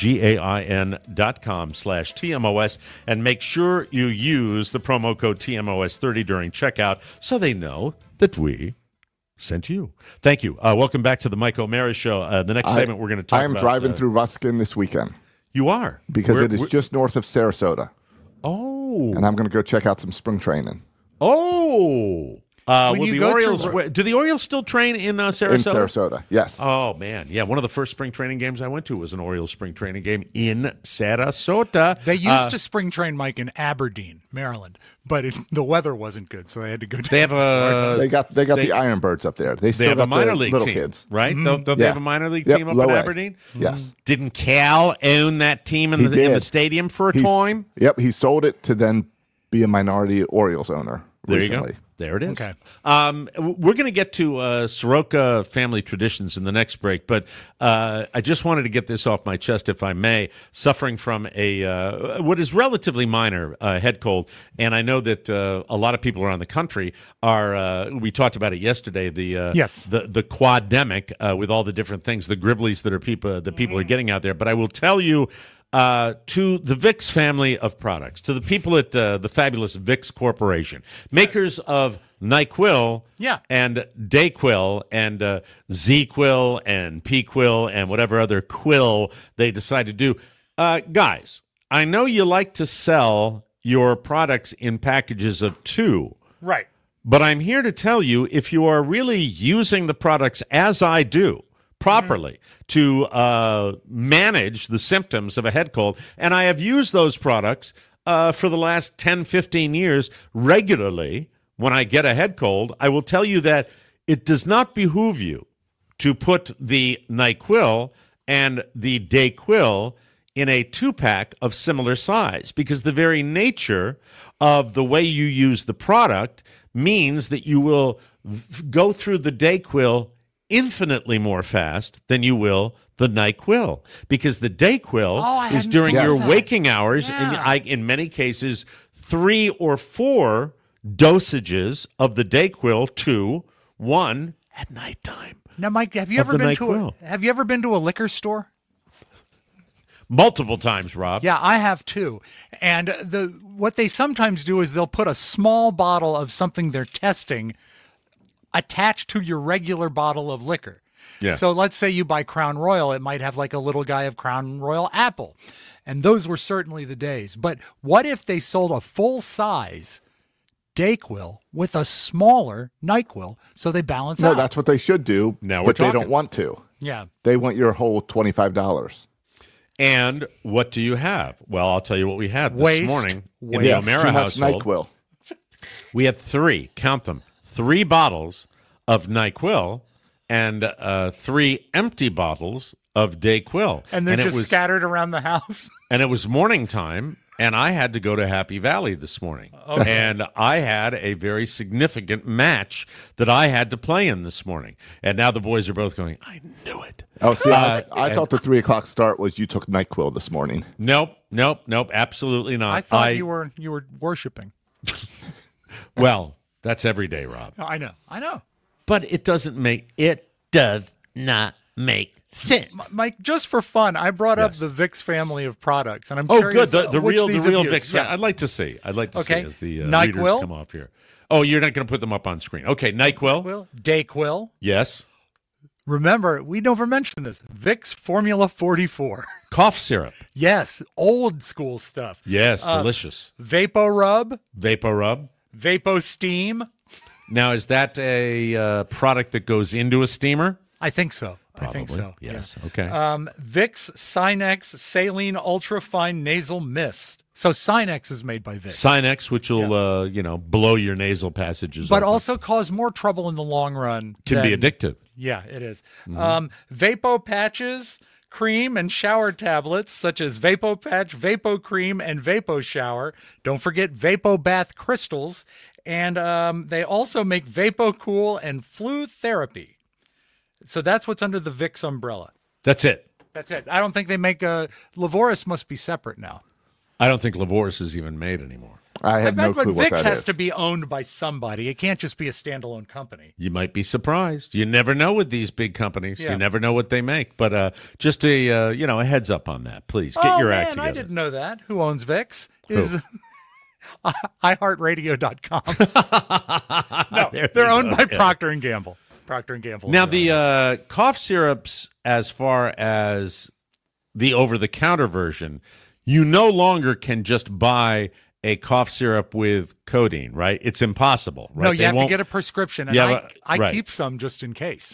F: ORGAIN.com/TMOS and make sure you use the promo code TMOS30 during checkout so they know that we sent you. Thank you. Welcome back to the Mike O'Mara Show. The next segment we're going to talk about.
D: I am driving through Ruskin this weekend.
F: You are?
D: Because it is just north of Sarasota.
F: Oh.
D: And I'm going to go check out some spring training.
F: Oh. Will
G: you
F: the
G: go
F: Orioles?
G: through-
F: Do the Orioles still train in Sarasota?
D: In Sarasota, yes.
F: Oh man, yeah. One of the first spring training games I went to was an Orioles spring training game in Sarasota.
G: They used to spring train, Mike, in Aberdeen, Maryland, but the weather wasn't good, so they had to go down.
F: They have a
D: They got the Ironbirds up there. They still
F: have
D: got
F: a minor
D: the
F: league
D: little
F: team,
D: kids.
F: right? Don't they
D: Yeah.
F: have a minor league
D: Yep,
F: team up
D: low
F: in
D: A.
F: Aberdeen?
D: Yes.
F: Didn't Cal own that team in
D: He
F: the
D: did.
F: stadium for a
D: He's-
F: time?
D: Yep, he sold it to then be a minority Orioles owner
F: There
D: recently.
F: you go. There it is.
G: Okay.
F: We're going to get to Soroka family traditions in the next break, but I just wanted to get this off my chest, if I may. Suffering from what is relatively minor head cold, and I know that a lot of people around the country are. We talked about it yesterday. The quademic with all the different things, the gribblies that people are getting out there. But I will tell you. To the Vicks family of products, to the people at the fabulous Vicks Corporation, makers of NyQuil and DayQuil and ZQuil and PQuil and whatever other quill they decide to do. Guys, I know you like to sell your products in packages of 2.
G: Right.
F: But I'm here to tell you, if you are really using the products as I do, properly to manage the symptoms of a head cold. And I have used those products for the last 10, 15 years regularly. When I get a head cold, I will tell you that it does not behoove you to put the NyQuil and the DayQuil in a 2-pack of similar size, because the very nature of the way you use the product means that you will go through the DayQuil infinitely more fast than you will the NyQuil, because the DayQuil is during your waking hours, in many cases 3 or 4 dosages of the DayQuil to 1 at nighttime.
G: Now, Mike, have you ever been to a liquor store?
F: Multiple times, Rob.
G: Yeah, I have too. And what they sometimes do is they'll put a small bottle of something they're testing attached to your regular bottle of liquor.
F: Yeah.
G: So let's say you buy Crown Royal, it might have like a little guy of Crown Royal Apple. And those were certainly the days. But what if they sold a full-size DayQuil with a smaller NyQuil so they balance out?
D: No, that's what they should do, but they don't want to.
G: Yeah.
D: They want your whole $25.
F: And what do you have? Well, I'll tell you what we had this morning in the O'Mara household.
D: NyQuil.
F: We had 3, count them, 3 bottles of NyQuil and 3 empty bottles of DayQuil.
G: And they're just scattered around the house.
F: And it was morning time, and I had to go to Happy Valley this morning. Okay. And I had a very significant match that I had to play in this morning. And now the boys are both going, I knew it.
D: Oh, see, I thought the 3 o'clock start was you took NyQuil this morning.
F: Nope, absolutely not.
G: I thought you were worshiping.
F: Well, that's every day, Rob.
G: I know.
F: But it does not make sense.
G: Mike, just for fun, I brought up the Vicks family of products, and I'm
F: curious.
G: Good.
F: The real Vicks. Yeah. I'd like to see as the readers come off here. Oh, you're not going to put them up on screen. Okay, NyQuil.
G: DayQuil.
F: Yes.
G: Remember, we never mentioned this. Vicks Formula 44.
F: Cough syrup.
G: Yes, old school stuff.
F: Yes, delicious.
G: VapoRub.
F: VapoSteam. Now, is that a product that goes into a steamer?
G: I think so.
F: Probably.
G: I think so.
F: Yes. Yeah. Okay.
G: Vicks Sinex Saline Ultrafine Nasal Mist. So Sinex is made by Vicks.
F: Sinex, which will blow your nasal passages,
G: but
F: open.
G: Also cause more trouble in the long run.
F: Can be addictive.
G: Yeah, it is. Vapo patches, cream, and shower tablets such as Vapo Patch, Vapo Cream, and Vapo Shower. Don't forget Vapo Bath crystals, and they also make Vapo Cool and Flu Therapy. So that's what's under the Vicks umbrella.
F: That's it.
G: I don't think they make Lavoris must be separate now.
F: I don't think Lavoris is even made anymore.
D: I have no clue what
G: Vicks
D: that
G: has
D: is.
G: to be owned by somebody. It can't just be a standalone company.
F: You might be surprised. You never know with these big companies. Yeah. You never know what they make. But just a heads up on that, please. Get your act together.
G: I didn't know that. Who owns Vicks? Is iHeartRadio.com. No, they're owned by Procter & Gamble. Procter & Gamble.
F: Now, the cough syrups, as far as the over-the-counter version, you no longer can just buy a cough syrup with codeine, right? It's impossible, right?
G: No, you have to get a prescription, and I
F: right.
G: keep some just in case.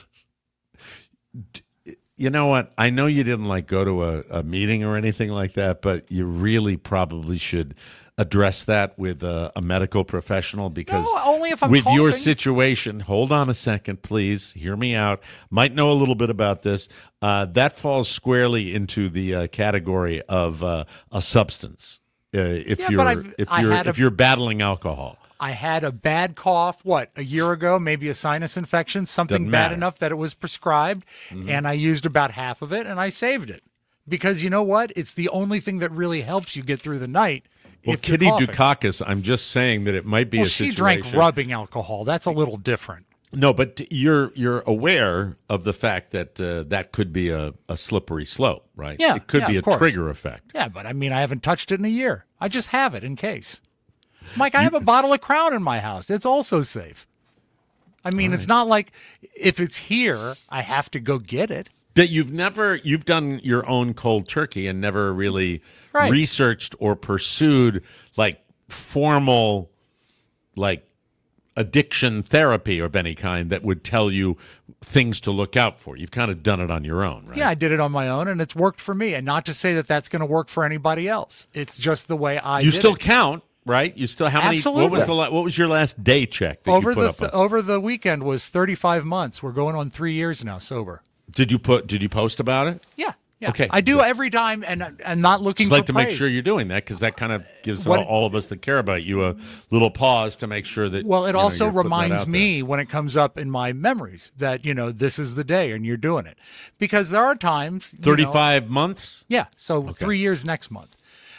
F: You know what? I know you didn't go to a meeting or anything like that, but you really probably should address that with a medical professional, because
G: only if I'm
F: with
G: coughing.
F: Your situation, hold on a second, please. Hear me out. Might know a little bit about this. That falls squarely into the category of a substance. If you're battling alcohol.
G: I had a bad cough, a year ago, maybe a sinus infection, something
F: Doesn't
G: bad
F: matter.
G: enough that it was prescribed, and I used about half of it, and I saved it. Because you know what? It's the only thing that really helps you get through the night.
F: Well,
G: if you're
F: Kitty
G: coughing.
F: Dukakis, I'm just saying that it might be
G: Well,
F: a
G: she
F: situation.
G: drank rubbing alcohol. That's a little different.
F: No, but you're aware of the fact that that could be a slippery slope, right?
G: Yeah,
F: it could be a
G: of course.
F: trigger effect.
G: Yeah, but I mean, I haven't touched it in a year. I just have it in case. Mike, I have a bottle of Crown in my house. It's also safe. I mean, it's not like if it's here, I have to go get it.
F: That you've done your own cold turkey and never really
G: Right.
F: researched or pursued like formal, like addiction therapy of any kind that would tell you things to look out for. You've kind of done it on your own, right?
G: Yeah, I did it on my own, and it's worked for me. And not to say that that's going to work for anybody else. It's just the way I
F: You
G: did
F: still
G: it.
F: count, right? You still how many?
G: Absolutely.
F: What was your last day check that
G: Over
F: you put up on?
G: over the weekend was 35 months. We're going on 3 years now sober.
F: Did you post about it?
G: Yeah.
F: Okay,
G: I do
F: good.
G: every time, and I'm not looking
F: Just
G: for
F: like to make
G: praise.
F: sure you're doing that because that kind of gives
G: What-
F: all of us that care about you a little pause to make sure that.
G: Well, it also
F: you're putting that
G: reminds
F: out there.
G: me when it comes up in my memories that, this is the day and you're doing it. Because there are times.
F: 35 months.
G: Yeah, so 3 years next month.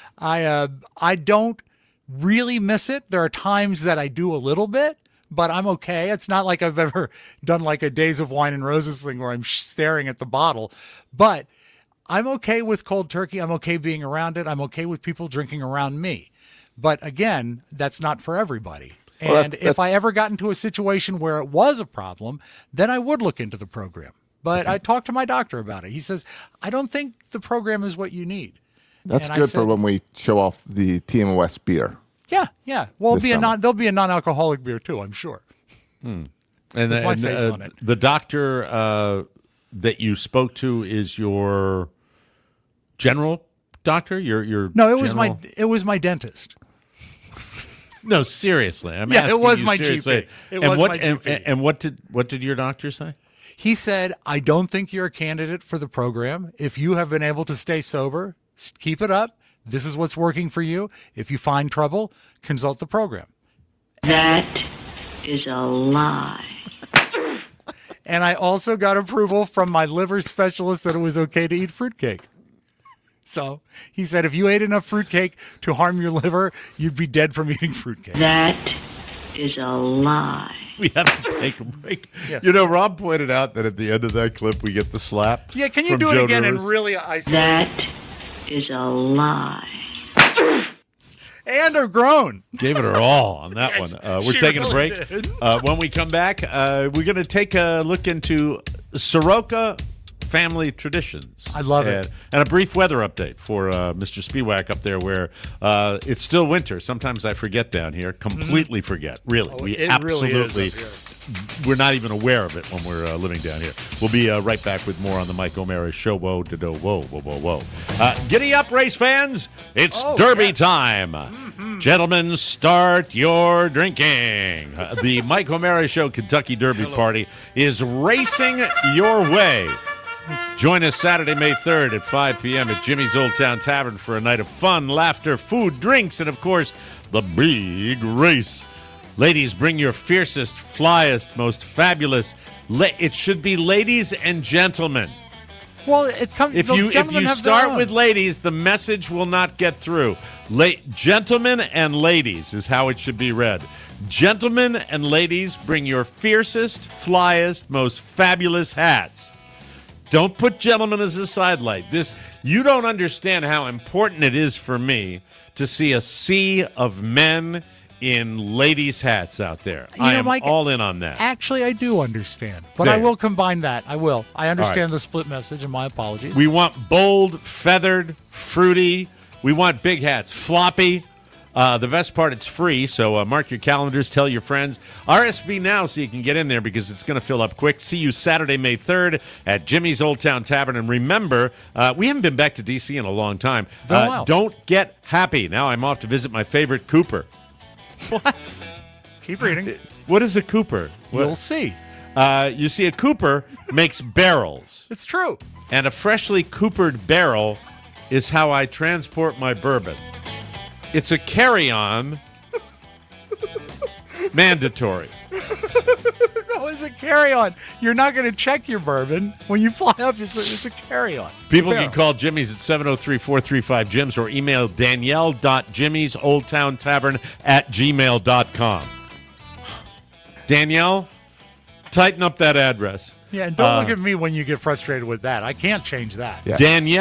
G: I don't really miss it. There are times that I do a little bit, but I'm okay. It's not like I've ever done like a Days of Wine and Roses thing where I'm staring at the bottle. But I'm okay with cold turkey. I'm okay being around it. I'm okay with people drinking around me. But again, that's not for everybody.
D: Well,
G: And
D: that's-
G: if I ever got into a situation where it was a problem, then I would look into the program. But I talked to my doctor about it. He says, I don't think the program is what you need.
D: That's
G: And I
D: good for
G: said-
D: when we show off the TMOS beer.
G: Yeah. Well,
D: This summer.
G: there'll be a non-alcoholic beer too, I'm sure.
F: And,
G: With my face on it.
F: the doctor that you spoke to is your general doctor. Your
G: No, it was my dentist.
F: No, seriously. I'm
G: Yeah, it
F: asking
G: was
F: you
G: my
F: seriously.
G: GP. It
F: and
G: was
F: what,
G: my
F: and-
G: GP.
F: And what did your doctor say?
G: He said, I don't think you're a candidate for the program. If you have been able to stay sober, keep it up. This is what's working for you. If you find trouble, consult the program.
I: That is a lie.
G: And I also got approval from my liver specialist that it was okay to eat fruitcake. So he said, if you ate enough fruitcake to harm your liver, you'd be dead from eating fruitcake.
I: That is a lie.
F: We have to take a break.
G: Yes.
F: Rob pointed out that at the end of that clip, we get the slap.
G: Yeah, can you
F: from
G: do it
F: Joan
G: again
F: Rivers.
G: and really isolate?
I: That is a lie.
G: And are grown.
F: Gave it her all on that one. We're
G: She
F: taking a
G: really
F: break.
G: did.
F: When we come back, we're going to take a look into Soroka family traditions.
G: I love it.
F: And a brief weather update for Mr. Spiewak up there where it's still winter. Sometimes I forget down here. Completely forget. Really. We
G: it really is
F: absolutely,
G: up here.
F: we're not even aware of it when we're living down here. We'll be right back with more on the Mike O'Mara Show. Whoa, whoa. Giddy up, race fans. It's Derby time. Gentlemen, start your drinking. The Mike O'Mara Show Kentucky Derby Party is racing your way. Join us Saturday, May 3rd at 5 p.m. at Jimmy's Old Town Tavern for a night of fun, laughter, food, drinks, and, of course, the big race. Ladies, bring your fiercest, flyest, most fabulous. It should be ladies and gentlemen.
G: Well, it comes.
F: If
G: those
F: you
G: gentlemen have their
F: start
G: own.
F: with ladies, the message will not get through. Gentlemen and ladies is how it should be read. Gentlemen and ladies, bring your fiercest, flyest, most fabulous hats. Don't put gentlemen as a sidelight. You don't understand how important it is for me to see a sea of men in ladies' hats out there. I am
G: Mike,
F: all in on that.
G: Actually, I do understand, but
F: There.
G: I will combine that. I will. I understand
F: All right.
G: the split message, and my apologies.
F: We want bold, feathered, fruity. We want big hats, floppy. The best part, it's free, so mark your calendars, tell your friends. RSV now so you can get in there because it's going to fill up quick. See you Saturday, May 3rd at Jimmy's Old Town Tavern. And remember, we haven't been back to D.C. in a long time.
G: Wow.
F: Don't get happy. Now I'm off to visit my favorite Cooper. What?
G: Keep reading.
F: What is a Cooper?
G: You'll see.
F: You see, a Cooper makes barrels.
G: It's true.
F: And a freshly coopered barrel is how I transport my bourbon. It's a carry-on Mandatory.
G: No, it's a carry-on. You're not going to check your bourbon. When you fly up, it's a carry-on.
F: People can call Jimmy's at 703-435-JIMS or email Danielle.Jimmy'sOldTownTavern@gmail.com. Danielle, tighten up that address.
G: Yeah, and don't look at me when you get frustrated with that. I can't change that.
D: Yeah.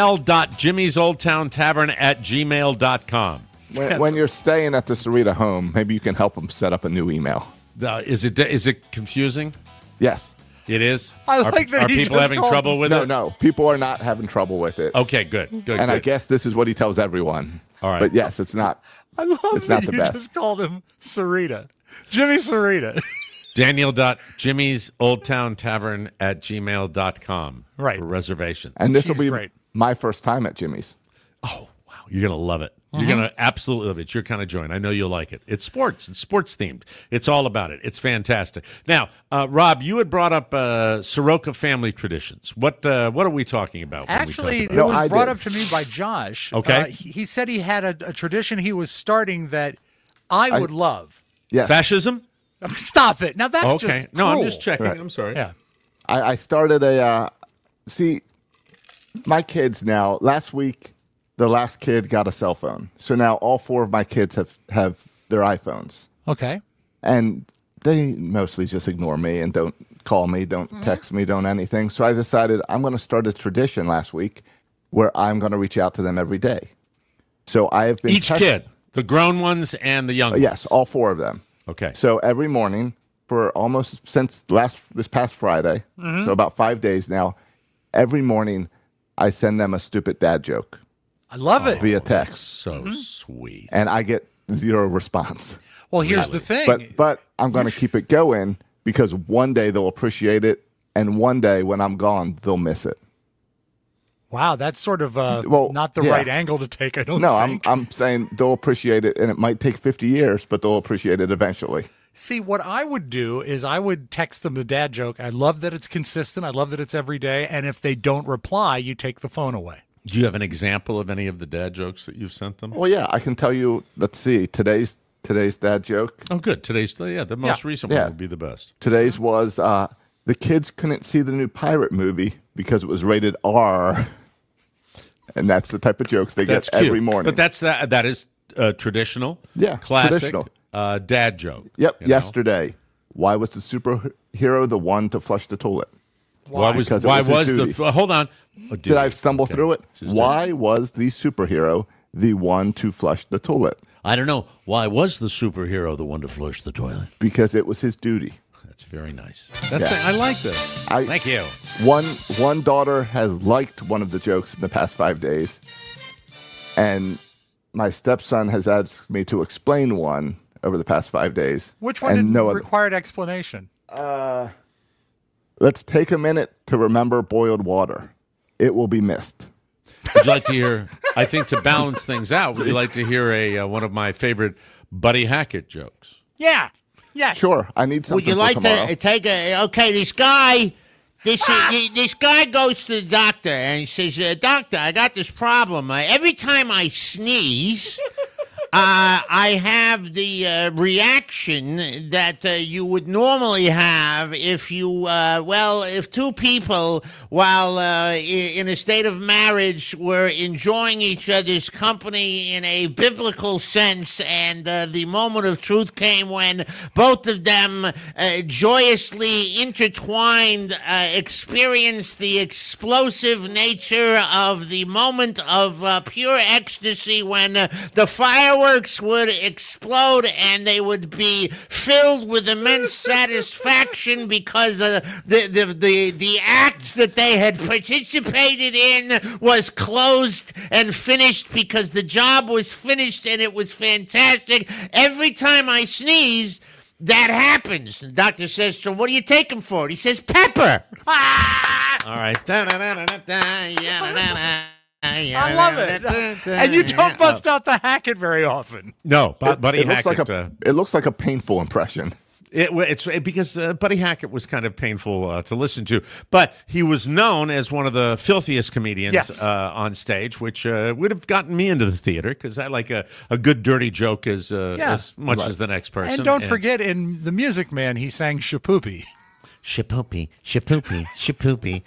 F: Danielle.Jimmy'sOldTownTavern@gmail.com.
D: When you're staying at the Sarita home, maybe you can help them set up a new email.
F: Is it confusing?
D: Yes.
F: It is?
G: I like that
F: Are
G: he
F: people
G: just
F: having
G: called
F: trouble with it?
D: No. People are not having trouble with it.
F: Okay, good.
D: And I guess this is what he tells everyone.
F: All right.
D: But yes, it's not.
G: I love
D: It's
G: that
D: not the
G: you
D: best.
G: just called him Sarita. Jimmy Sarita.
F: Daniel.Jimmy'sOldTownTavern@gmail.com
G: Right.
F: for reservations.
D: And this will
G: She's
D: be
G: great.
D: my first time at Jimmy's.
F: Oh, wow. You're going to love it. You're going to absolutely love it. It's your kind of joint. I know you'll like it. It's sports. It's sports themed. It's all about it. It's fantastic. Now, Rob, you had brought up Soroka family traditions. What are we talking about?
G: Actually, it
D: No,
G: was
D: I
G: brought
D: did.
G: up to me by Josh.
F: Okay.
G: He said he had a tradition he was starting that I would love.
D: Yes.
F: Fascism?
G: Stop it. Now that's
F: Okay.
G: just
F: No, I'm
G: cruel.
F: just checking.
D: Right.
F: I'm sorry.
G: Yeah.
D: I started see, my kids now, last week, the last kid got a cell phone. So now all 4 of my kids have their iPhones.
G: Okay.
D: And they mostly just ignore me and don't call me, don't text me, don't anything. So I decided I'm going to start a tradition last week where I'm going to reach out to them every day. So I have been
F: Each kid, the grown ones and the young ones.
D: Yes, all 4 of them.
F: Okay.
D: So every morning for almost since this past Friday, so about 5 days now, every morning I send them a stupid dad joke
G: I love it.
D: via text,
F: So sweet.
D: and I get 0 response.
G: Well, here's the thing.
D: But I'm going to keep it going because one day they'll appreciate it, and one day when I'm gone, they'll miss it.
G: Wow, that's sort of
D: Well,
G: not the
D: yeah.
G: right angle to take, I don't
D: No,
G: think.
D: I'm saying they'll appreciate it, and it might take 50 years, but they'll appreciate it eventually.
G: See, what I would do is I would text them the dad joke. I love that it's consistent. I love that it's every day. And if they don't reply, you take the phone away.
F: Do you have an example of any of the dad jokes that you've sent them?
D: Well, yeah, I can tell you. Let's see. Today's dad joke.
F: Oh, good. Today's, the most recent one
D: Yeah.
F: would be the best.
D: Today's was the kids couldn't see the new pirate movie because it was rated R, and that's the type of jokes they
F: That's
D: get
F: cute.
D: every morning.
F: But that is traditional.
D: Yeah,
F: classic
D: traditional.
F: dad joke.
D: Yep.
F: you know?
D: Yesterday, why was the superhero the one to flush the toilet?
F: Why was
D: Because it was his duty.
F: hold on? Oh,
D: Did I stumble
F: Okay.
D: through it?
F: It's his duty.
D: Why was the superhero the one to flush the toilet?
F: I don't know. Why was the superhero the one to flush the toilet?
D: Because it was his duty.
F: That's very nice. I like that. Thank you.
D: One daughter has liked one of the jokes in the past 5 days, and my stepson has asked me to explain one over the past 5 days.
G: Which one
D: and
G: didn't required explanation?
D: Let's take a minute to remember boiled water. It will be missed.
F: Would you like to hear? I think to balance things out, would you like to hear one of my favorite Buddy Hackett jokes?
G: Yeah. Yeah.
D: Sure, I need something
J: Would you
D: for
J: like
D: tomorrow.
J: to take this guy goes to the doctor and he says, doctor, I got this problem. Every time I sneeze, I have the reaction that you would normally have if if 2 people, while in a state of marriage, were enjoying each other's company in a biblical sense, and the moment of truth came when both of them joyously intertwined, experienced the explosive nature of the moment of pure ecstasy when the fireworks would explode and they would be filled with immense satisfaction because the act that they had participated in was closed and finished because the job was finished and it was fantastic. Every time I sneeze, that happens. The doctor says, so what do you take him for? He says, pepper.
F: All right.
G: I love it. And you don't bust out the Hackett very often.
F: No, Buddy
D: It looks
F: Hackett.
D: like it looks like a painful impression.
F: It's because Buddy Hackett was kind of painful to listen to, but he was known as one of the filthiest comedians on stage, which would have gotten me into the theater because I like a good dirty joke as much as the next person.
G: And don't forget, in The Music Man, he sang Shapoopy.
J: Shapoopy, shapoopy, shapoopy.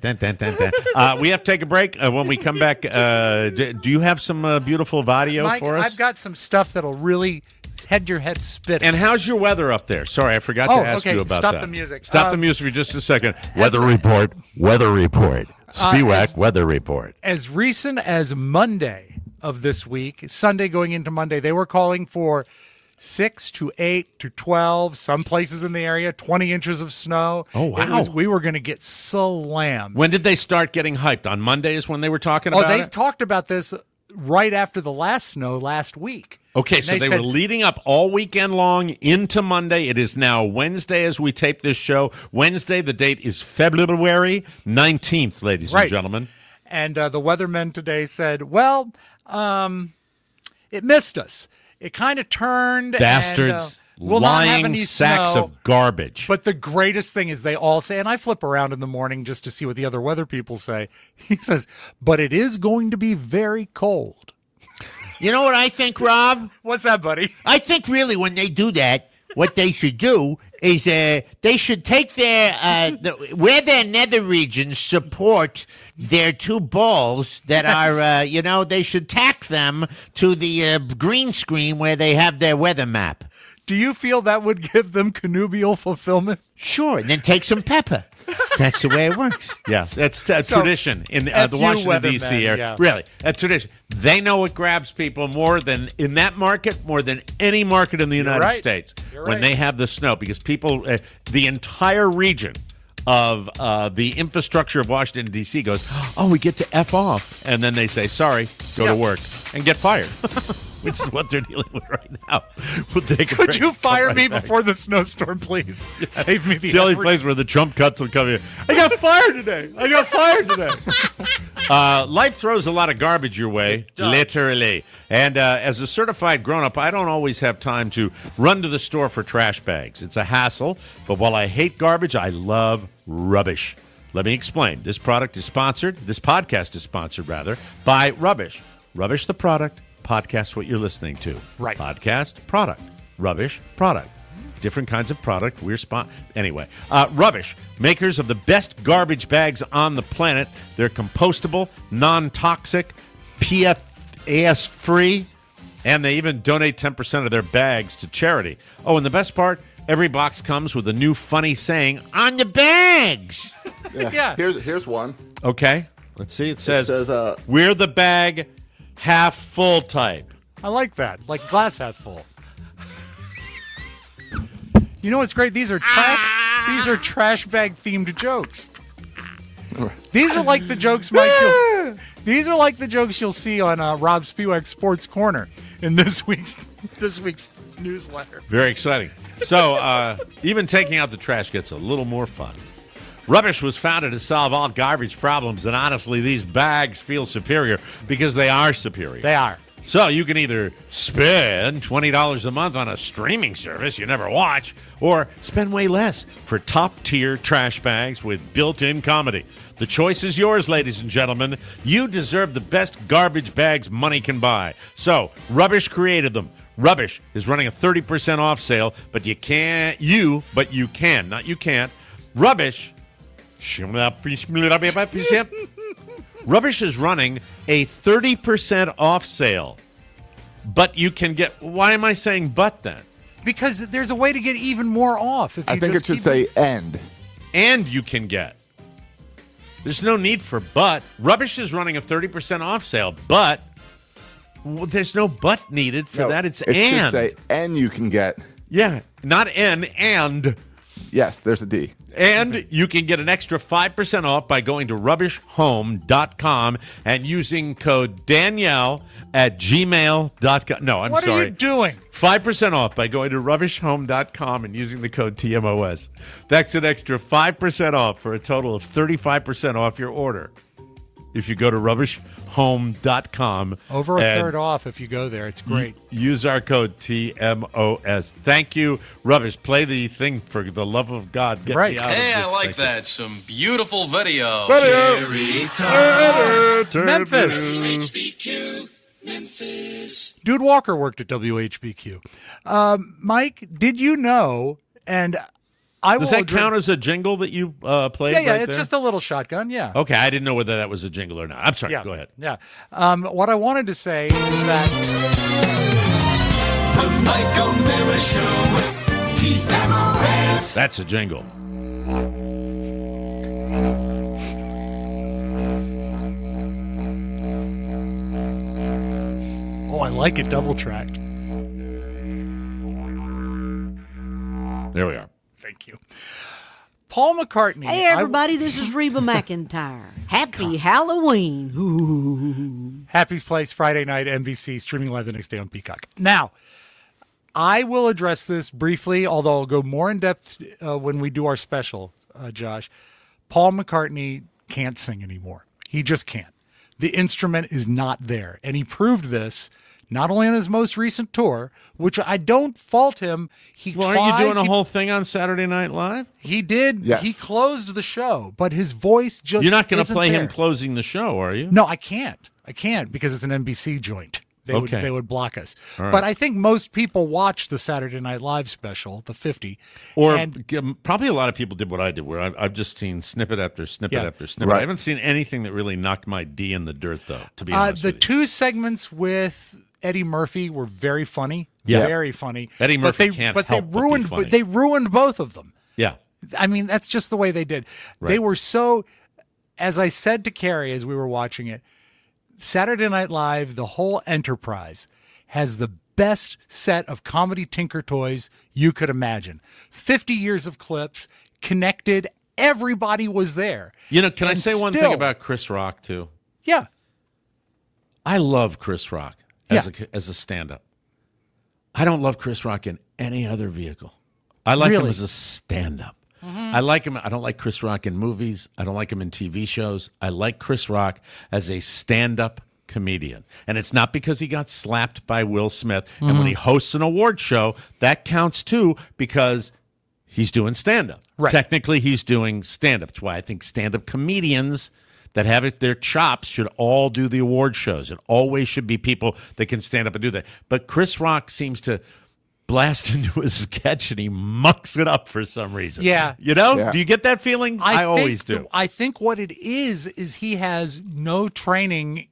F: We have to take a break. When we come back, do you have some beautiful video
G: Mike,
F: for us?
G: I've got some stuff that'll really head your head spinning.
F: And how's your weather up there? Sorry, I forgot to ask you about
G: Stop
F: that.
G: the music.
F: Stop the music for just a second.
B: Weather report. Spiewak weather report.
G: As recent as Monday of this week, Sunday going into Monday, they were calling for 6 to 8 to 12, some places in the area, 20 inches of snow.
F: Oh, wow.
G: We were going to get slammed.
F: When did they start getting hyped? On Mondays when they were talking about
G: they
F: it?
G: talked about this right after the last snow last week.
F: Okay,
G: And
F: so they
G: said,
F: were leading up all weekend long into Monday. It is now Wednesday as we tape this show. Wednesday, the date is February 19th, ladies and gentlemen.
G: And the weathermen today said, well, it missed us. It kind of turned.
F: Bastards.
G: And, we'll not have
F: lying
G: any
F: sacks
G: snow.
F: of garbage.
G: But the greatest thing is they all say, and I flip around in the morning just to see what the other weather people say. He says, but it is going to be very cold.
J: You know what I think, Rob?
G: What's that, buddy?
J: I think really when they do that, what they should do is they should take their where their nether regions support their two balls that are they should tack them to the green screen where they have their weather map.
G: Do you feel that would give them connubial fulfillment?
J: Sure, and then take some pepper. That's the way it works.
F: Yeah, that's tradition in the Washington, D.C. area.
G: Yeah.
F: Really, a tradition. They know it grabs people more than in that market, more than any market in the United States when they have the snow, because people, the entire region of the infrastructure of Washington, D.C. goes, oh, we get to F off. And then they say, sorry, go to work and get fired. Which is what they're dealing with right now. We'll take a break.
G: Could you fire me before the snowstorm, please? Save me the
F: It's the only
G: effort.
F: place where the Trump cuts will come in. I got fired today. Life throws a lot of garbage your way, literally. And as a certified grown-up, I don't always have time to run to the store for trash bags. It's a hassle, but while I hate garbage, I love rubbish. Let me explain. This podcast is sponsored, by Rubbish. Rubbish the product. Podcast what you're listening to.
G: Right.
F: Podcast, product. Rubbish, product. Different kinds of product. Anyway, Rubbish, makers of the best garbage bags on the planet. They're compostable, non-toxic, PFAS-free, and they even donate 10% of their bags to charity. Oh, and the best part, every box comes with a new funny saying on the bags.
G: Yeah.
D: Here's one.
F: Okay. Let's see. It says
D: we're
F: the bag half full type.
G: I like that. Like glass half full. You know what's great? These are trash bag themed jokes. These are like the jokes, Mike. These are like the jokes you'll see on Rob Spiewak's Sports Corner in this week's newsletter.
F: Very exciting. So even taking out the trash gets a little more fun. Rubbish was founded to solve all garbage problems, and honestly, these bags feel superior because they are superior.
G: They are.
F: So you can either spend $20 a month on a streaming service you never watch, or spend way less for top-tier trash bags with built-in comedy. The choice is yours, ladies and gentlemen. You deserve the best garbage bags money can buy. So, Rubbish created them. Rubbish is running a 30% off sale, but you can't. Rubbish. Rubbish is running a 30% off sale, but you can get. Why am I saying but then?
G: Because there's a way to get even more off. If you
D: I think it should say end.
F: And you can get. There's no need for but. Rubbish is running a 30% off sale, but there's no but needed for that. It
D: should say and you can get.
F: Yeah, not N, and.
D: Yes, there's a D.
F: And you can get an extra 5% off by going to rubbishhome.com and using code Danielle at gmail.com. No, I'm sorry.
G: What are you doing?
F: 5% off by going to rubbishhome.com and using the code TMOS. That's an extra 5% off for a total of 35% off your order. if you go to rubbishhome.com.
G: Over a
F: and
G: third off if you go there. It's great.
F: Use our code TMOS. Thank you, Rubbish. Play the thing for the love of God. Get me out
K: Hey,
F: of this
K: I like
F: thing.
K: that. Some beautiful video.
G: Memphis.
K: WHBQ, Memphis.
G: Dude Walker worked at WHBQ. Mike, did you know, and I
F: Does
G: will
F: that count as a jingle that you played?
G: Yeah,
F: right
G: it's
F: there?
G: just a little shotgun, yeah.
F: Okay, I didn't know whether that was a jingle or not. I'm sorry, go ahead.
G: Yeah. What I wanted to say is that
L: The Mike O'Mara Show, TMOS.
F: That's a jingle.
G: oh, I like it double tracked.
F: There we are.
G: Thank you. Paul McCartney.
H: Hey, everybody, this is Reba McEntire. Happy Halloween. Ooh.
G: Happy's Place, Friday night, NBC, streaming live the next day on Peacock. Now, I will address this briefly, although I'll go more in depth when we do our special, Josh. Paul McCartney can't sing anymore. He just can't. The instrument is not there. And he proved this not only on his most recent tour, which I don't fault him.
F: Aren't you doing a whole thing on Saturday Night Live?
G: He did.
D: Yes.
G: He closed the show, but his voice just
F: You're not going to
G: isn't
F: play him
G: there.
F: closing the show, are you?
G: No, I can't. I can't because it's an NBC joint.
F: Okay.
G: They would block us.
F: All right.
G: But I think most people watch the Saturday Night Live special, the 50.
F: Or
G: and
F: probably a lot of people did what I did, where I've just seen snippet after snippet
G: Yeah.
F: after snippet.
D: Right.
F: I haven't seen anything that really knocked my D in the dirt, though, to be honest
G: the
F: with you.
G: two segments with Eddie Murphy were very funny.
F: Yeah.
G: Very funny.
F: Eddie Murphy
G: but
F: can't
G: but
F: help
G: they
F: but be
G: ruined
F: funny.
G: they ruined both of them.
F: Yeah.
G: I mean, that's just the way they did.
F: Right.
G: They were so, as I said to Carrie as we were watching it, Saturday Night Live, the whole enterprise, has the best set of comedy tinker toys you could imagine. 50 years of clips, connected, everybody was there.
F: You know, can I
G: And
F: say one
G: still-
F: thing about Chris Rock, too?
G: Yeah.
F: I love Chris Rock as a stand-up. I don't love Chris Rock in any other vehicle. I like him
G: Really?
F: as a stand-up. I like him. I don't like Chris Rock in movies. I don't like him in TV shows. I like Chris Rock as a stand-up comedian. And it's not because he got slapped by Will Smith. And when he hosts an award show, that counts too because he's doing stand-up.
G: Right.
F: Technically, he's doing stand-up. That's why I think stand-up comedians that have it their chops should all do the award shows. It always should be people that can stand up and do that. But Chris Rock seems to blast into a sketch and he mucks it up for some reason.
G: Yeah.
F: You know?
D: Yeah.
F: Do you get that feeling? I always do.
G: I think what it is he has no training,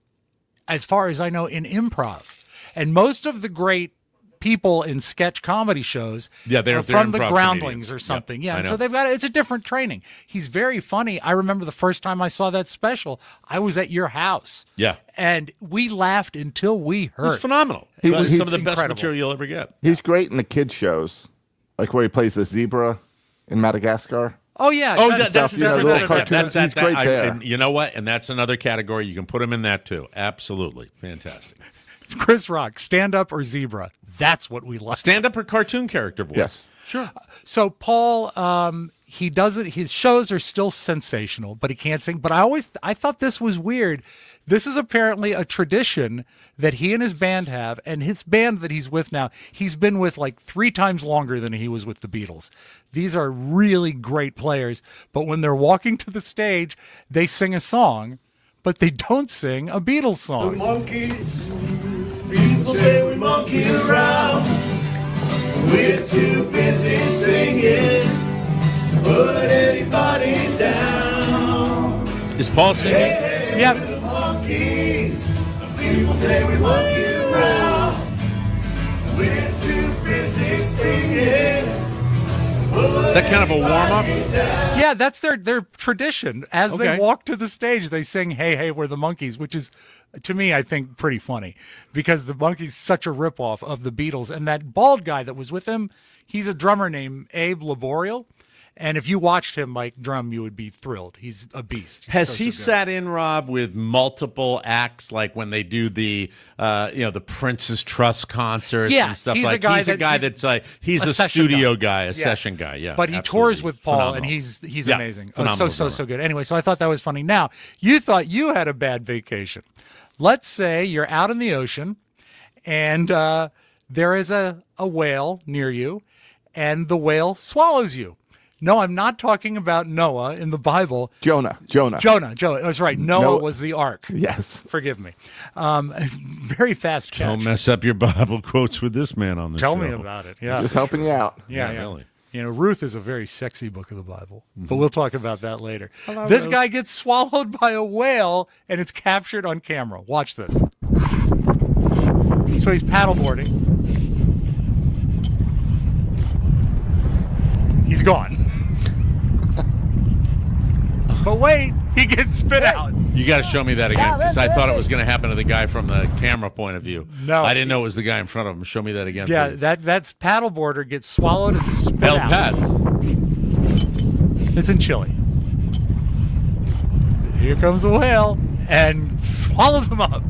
G: as far as I know, in improv. And most of the great people in sketch comedy shows
F: they're
G: are from the
F: improv
G: Groundlings
F: comedians.
G: or something.
F: Yep, I
G: Yeah,
F: know.
G: so it's a different training. He's very funny. I remember the first time I saw that special, I was at your house.
F: Yeah.
G: And we laughed until we hurt.
F: He's phenomenal.
D: He
F: That's
D: was-
F: some of the
G: he's
F: best
G: incredible.
F: material you'll ever get.
D: He's great in the kids shows, like where he plays the zebra in Madagascar.
G: Oh, yeah.
F: Oh,
G: that's-
F: that's a
D: you know,
F: different
D: little
F: thing.
D: cartoons. He's great there.
F: And you know what? And that's another category. You can put him in that too. Absolutely. Fantastic.
G: Chris Rock, stand up or zebra. That's what we like.
F: Stand up or cartoon character voice.
D: Yes.
F: Sure.
G: So Paul, he doesn't. His shows are still sensational, but he can't sing. But I thought this was weird. This is apparently a tradition that he and his band have, and his band that he's with now, he's been with like 3 times longer than he was with the Beatles. These are really great players, but when they're walking to the stage, they sing a song, but they don't sing a Beatles song.
L: Monkeys, people say we monkey around. We're too busy singing to put anybody down.
F: Is Paul singing?
G: Yeah.
L: Monkeys, people say we monkey around. We're too busy singing.
F: Is that kind of a warm-up?
G: Yeah, that's their tradition. As
F: Okay.
G: they walk to the stage, they sing, "Hey, hey, we're the Monkees," which is, to me, I think, pretty funny because the Monkees such a ripoff of the Beatles. And that bald guy that was with him, he's a drummer named Abe Laboriel. And if you watched him, Mike Drum, you would be thrilled. He's a beast. He's
F: Has
G: so
F: he
G: good.
F: sat in, Rob, with multiple acts, like when they do the the Prince's Trust concerts
G: Yeah,
F: and stuff
G: he's a
F: like?
G: guy
F: He's a
G: that-
F: guy
G: he's
F: that's like he's
G: a
F: a
G: session
F: studio
G: guy.
F: guy, a
G: Yeah.
F: session guy. Yeah,
G: But he
F: absolutely.
G: tours with Paul,
F: Phenomenal.
G: and he's
F: Yeah,
G: amazing.
F: phenomenal
G: So
F: drummer.
G: good. Anyway, so I thought that was funny. Now, you thought you had a bad vacation. Let's say you're out in the ocean, and there is a whale near you, and the whale swallows you. No, I'm not talking about Noah in the Bible.
D: Jonah.
G: That's right. Noah was the ark.
D: Yes.
G: Forgive me. Very fast catch.
F: Don't mess up your Bible quotes with this man on the show.
G: Tell me about it. Yeah.
D: Just helping you out.
G: Yeah.
F: Really.
G: You know, Ruth is a very sexy book of the Bible, but we'll talk about that later. This guy gets swallowed by a whale, and it's captured on camera. Watch this. So he's paddleboarding. He's gone. But wait, he gets spit out.
F: You got to show me that again, because I thought it was going to happen to the guy from the camera point of view.
G: No.
F: I didn't know it was the guy in front of him. Show me that again.
G: Yeah,
F: please.
G: that's paddleboarder gets swallowed and spit
F: El
G: out.
F: Pats.
G: It's in Chile. Here comes the whale and swallows him up.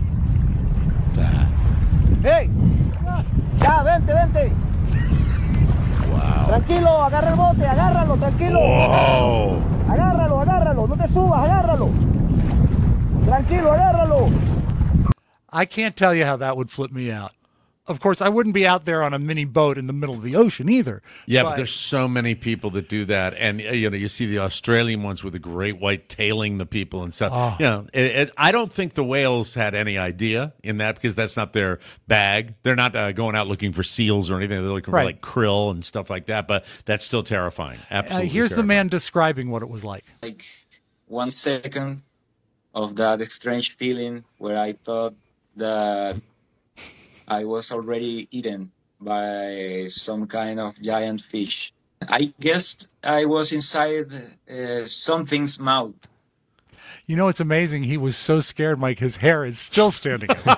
L: ¡Hey! ¡Ya, vente!
F: Wow.
L: Tranquilo, agarra el bote, agárralo, tranquilo.
F: Whoa.
L: Agárralo, no te subas, agárralo. Tranquilo, agárralo.
G: I can't tell you how that would flip me out. Of course, I wouldn't be out there on a mini boat in the middle of the ocean either.
F: Yeah, but there's so many people that do that, and you see the Australian ones with the great white tailing the people and stuff.
G: Oh.
F: I don't think the whales had any idea in that, because that's not their bag. They're not going out looking for seals or anything. They're looking for like krill and stuff like that. But that's still terrifying. Absolutely.
G: Here's the man describing what it was like.
M: Like 1 second of that strange feeling where I thought that I was already eaten by some kind of giant fish. I guess I was inside something's mouth.
G: You know, it's amazing. He was so scared, Mike, his hair is still standing up.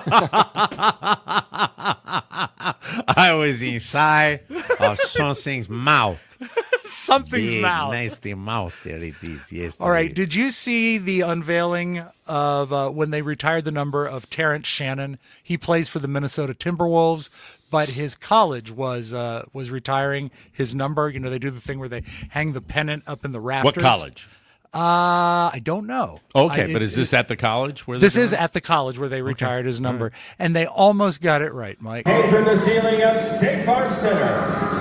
J: I was inside of something's mouth.
G: Something's
J: Big,
G: mouth.
J: nasty mouth. There it is. Yes.
G: All right. Did you see the unveiling of when they retired the number of Terrence Shannon? He plays for the Minnesota Timberwolves, but his college was retiring his number. You know, they do the thing where they hang the pennant up in the rafters.
F: What college?
G: I don't know.
F: Okay, but is this at the college? Where
G: This is at the college where they retired his number, and they almost got it right, Mike.
L: Hang from the ceiling of State Farm Center.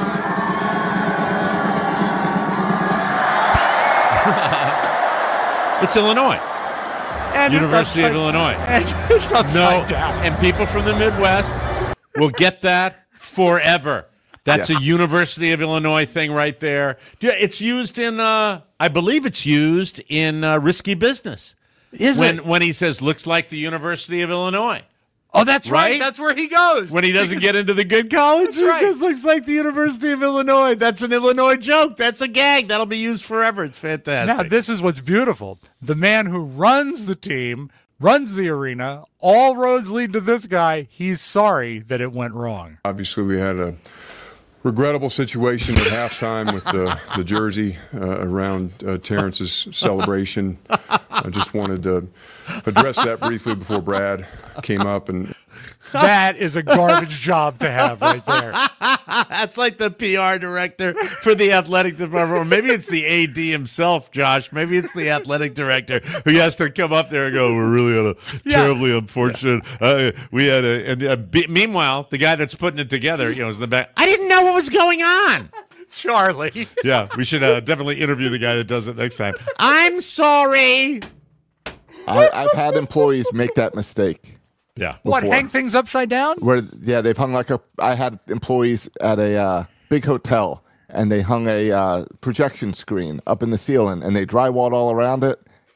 F: It's Illinois.
G: And
F: University
G: it's
F: of Illinois.
G: And it's upside down.
F: And people from the Midwest will get that forever. That's a University of Illinois thing right there. It's used in, I believe it's used in Risky Business.
G: Is it?
F: When he says, looks like the University of Illinois.
G: Oh, that's right. That's where he goes.
F: When he doesn't get into the good college, he says, looks like the University of Illinois. That's an Illinois joke. That's a gag. That'll be used forever. It's fantastic.
G: Now, this is what's beautiful. The man who runs the team, runs the arena, all roads lead to this guy. He's sorry that it went wrong.
N: Obviously, we had a regrettable situation at halftime with the jersey around Terrence's celebration. I just wanted to address that briefly before Brad came up. And
G: that is a garbage job to have right there.
F: That's like the PR director for the athletic department, or maybe it's the AD himself, Josh. Maybe it's the athletic director who has to come up there and go, "We're really on a terribly unfortunate." We had meanwhile, the guy that's putting it together, is in the back. I didn't know what was going on.
G: Charlie.
F: Yeah, we should definitely interview the guy that does it next time. I'm sorry.
D: I've had employees make that mistake.
F: Yeah.
G: What,
D: before.
G: hang things upside down?
D: Where they've hung I had employees at a big hotel, and they hung a projection screen up in the ceiling, and they drywalled all around it,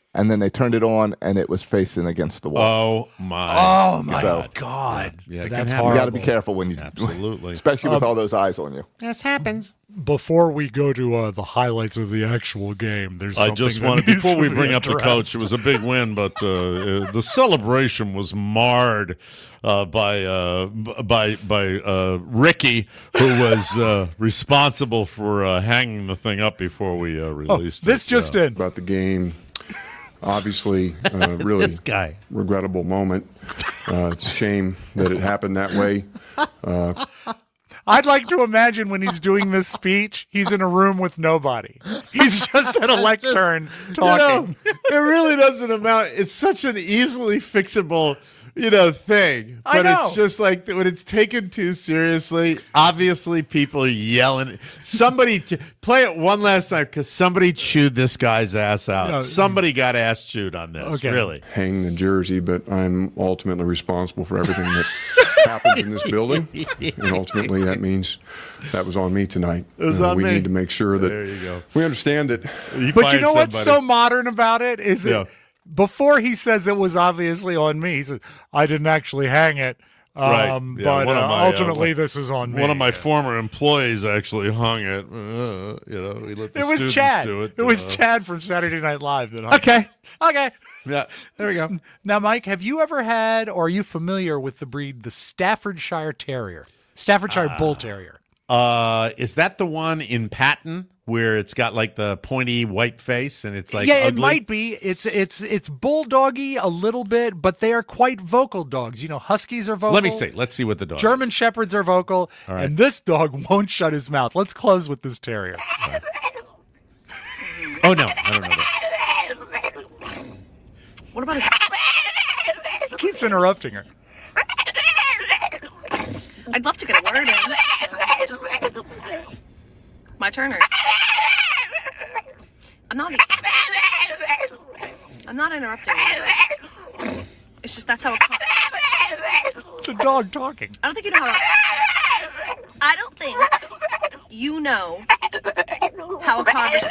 D: and then they turned it on, and it was facing against the wall.
F: Oh my
G: God!
F: Yeah,
G: That's
D: you
G: horrible.
D: got to be careful when you
F: absolutely,
D: especially with all those eyes on you.
J: This happens.
G: Before we go to the highlights of the actual game, there's
F: I
G: something
F: just
G: that
F: wanted,
G: needs
F: before
G: to
F: we
G: be
F: bring up the coach,
G: addressed.
F: it was a big win, but the celebration was marred by Ricky, who was responsible for hanging the thing up before we released
G: this
F: it.
G: just in.
N: About the game. Obviously, really
F: This guy.
N: regrettable moment. It's a shame that it happened that way.
G: I'd like to imagine when he's doing this speech, he's in a room with nobody. He's just at a lectern talking.
F: It really doesn't amount. It's such an easily fixable, thing.
G: I
F: But
G: know.
F: it's just like when it's taken too seriously, obviously people are yelling. Somebody, play it one last time because somebody chewed this guy's ass out.
G: No.
F: Somebody got ass chewed on this,
G: Okay.
F: really.
N: Hang the jersey, but I'm ultimately responsible for everything that happens in this building. And ultimately, that means that was on me tonight.
F: It was on
N: we
F: me.
N: need to make sure that
F: There you go.
N: we understand that.
G: But you know what's so modern about it is
F: Yeah.
G: that before he says it was obviously on me, he says, I didn't actually hang it.
F: Right. Yeah,
G: But
F: one of my,
G: ultimately, this is on me.
F: One of my former employees actually hung it. He let the
G: It was
F: students
G: Chad.
F: do it.
G: It was Chad from Saturday Night Live. That hung
F: Okay.
G: Okay.
F: Yeah. There we go.
G: Now, Mike, have you ever had, or are you familiar with the breed, the Staffordshire Terrier? Staffordshire Bull Terrier.
F: Is that the one in Patton where it's got like the pointy white face and it's like
G: yeah,
F: ugly?
G: it might be. It's bulldoggy a little bit, but they are quite vocal dogs. Huskies are vocal.
F: Let me see. Let's see what the dog
G: German Shepherds are vocal,
F: All right.
G: and this dog won't shut his mouth. Let's close with this terrier.
F: Oh, no. I don't know that.
O: What about
G: He keeps interrupting her.
O: I'd love to get a word in. My turn. I'm not interrupting you. It's just that's how it comes.
G: It's a dog talking.
O: I don't think you know how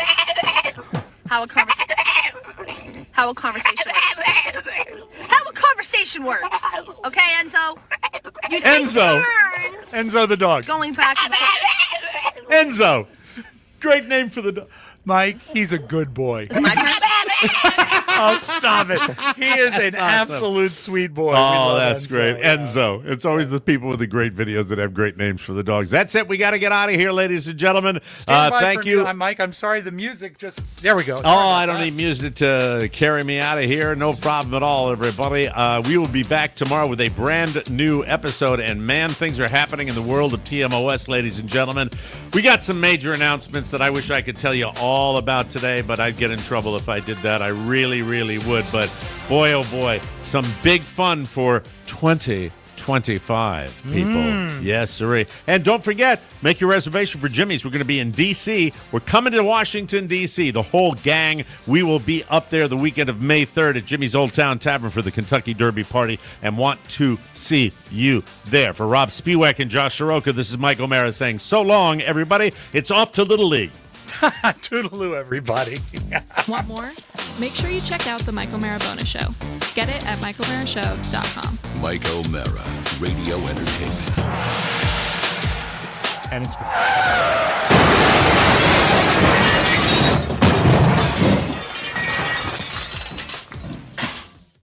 O: a conversation works. Okay, Enzo? You take turns
G: Enzo the dog.
O: going back and forth.
F: Enzo. Great name for the dog.
G: Mike, he's a good boy.
O: Is it my turn?
G: Oh, stop it. He is an
F: That's awesome.
G: absolute sweet boy. We
F: Oh,
G: love
F: that's
G: Enzo.
F: great.
G: Yeah.
F: Enzo. It's always the people with the great videos that have great names for the dogs. That's it. We got to get out of here, ladies and gentlemen.
G: Stand by
F: Thank
G: for
F: you.
G: me. Mike, I'm sorry. The music just... There we go.
F: Oh, I don't need music to carry me out of here. No problem at all, everybody. We will be back tomorrow with a brand new episode. And, man, things are happening in the world of TMOS, ladies and gentlemen. We got some major announcements that I wish I could tell you all about today, but I'd get in trouble if I did that. I really, really would. But, boy, oh, boy, some big fun for 2025, people. Yes, sirree. And don't forget, make your reservation for Jimmy's. We're going to be in D.C. We're coming to Washington, D.C. The whole gang. We will be up there the weekend of May 3rd at Jimmy's Old Town Tavern for the Kentucky Derby Party and want to see you there. For Rob Spiewak and Josh Soroka, this is Mike O'Mara saying so long, everybody. It's off to Little League.
G: Toodaloo, everybody.
P: Want more? Make sure you check out the Mike O'Mara Bonus Show. Get it at MikeO'MaraShow.com.
A: Mike O'Mara, Radio Entertainment.
G: And it's...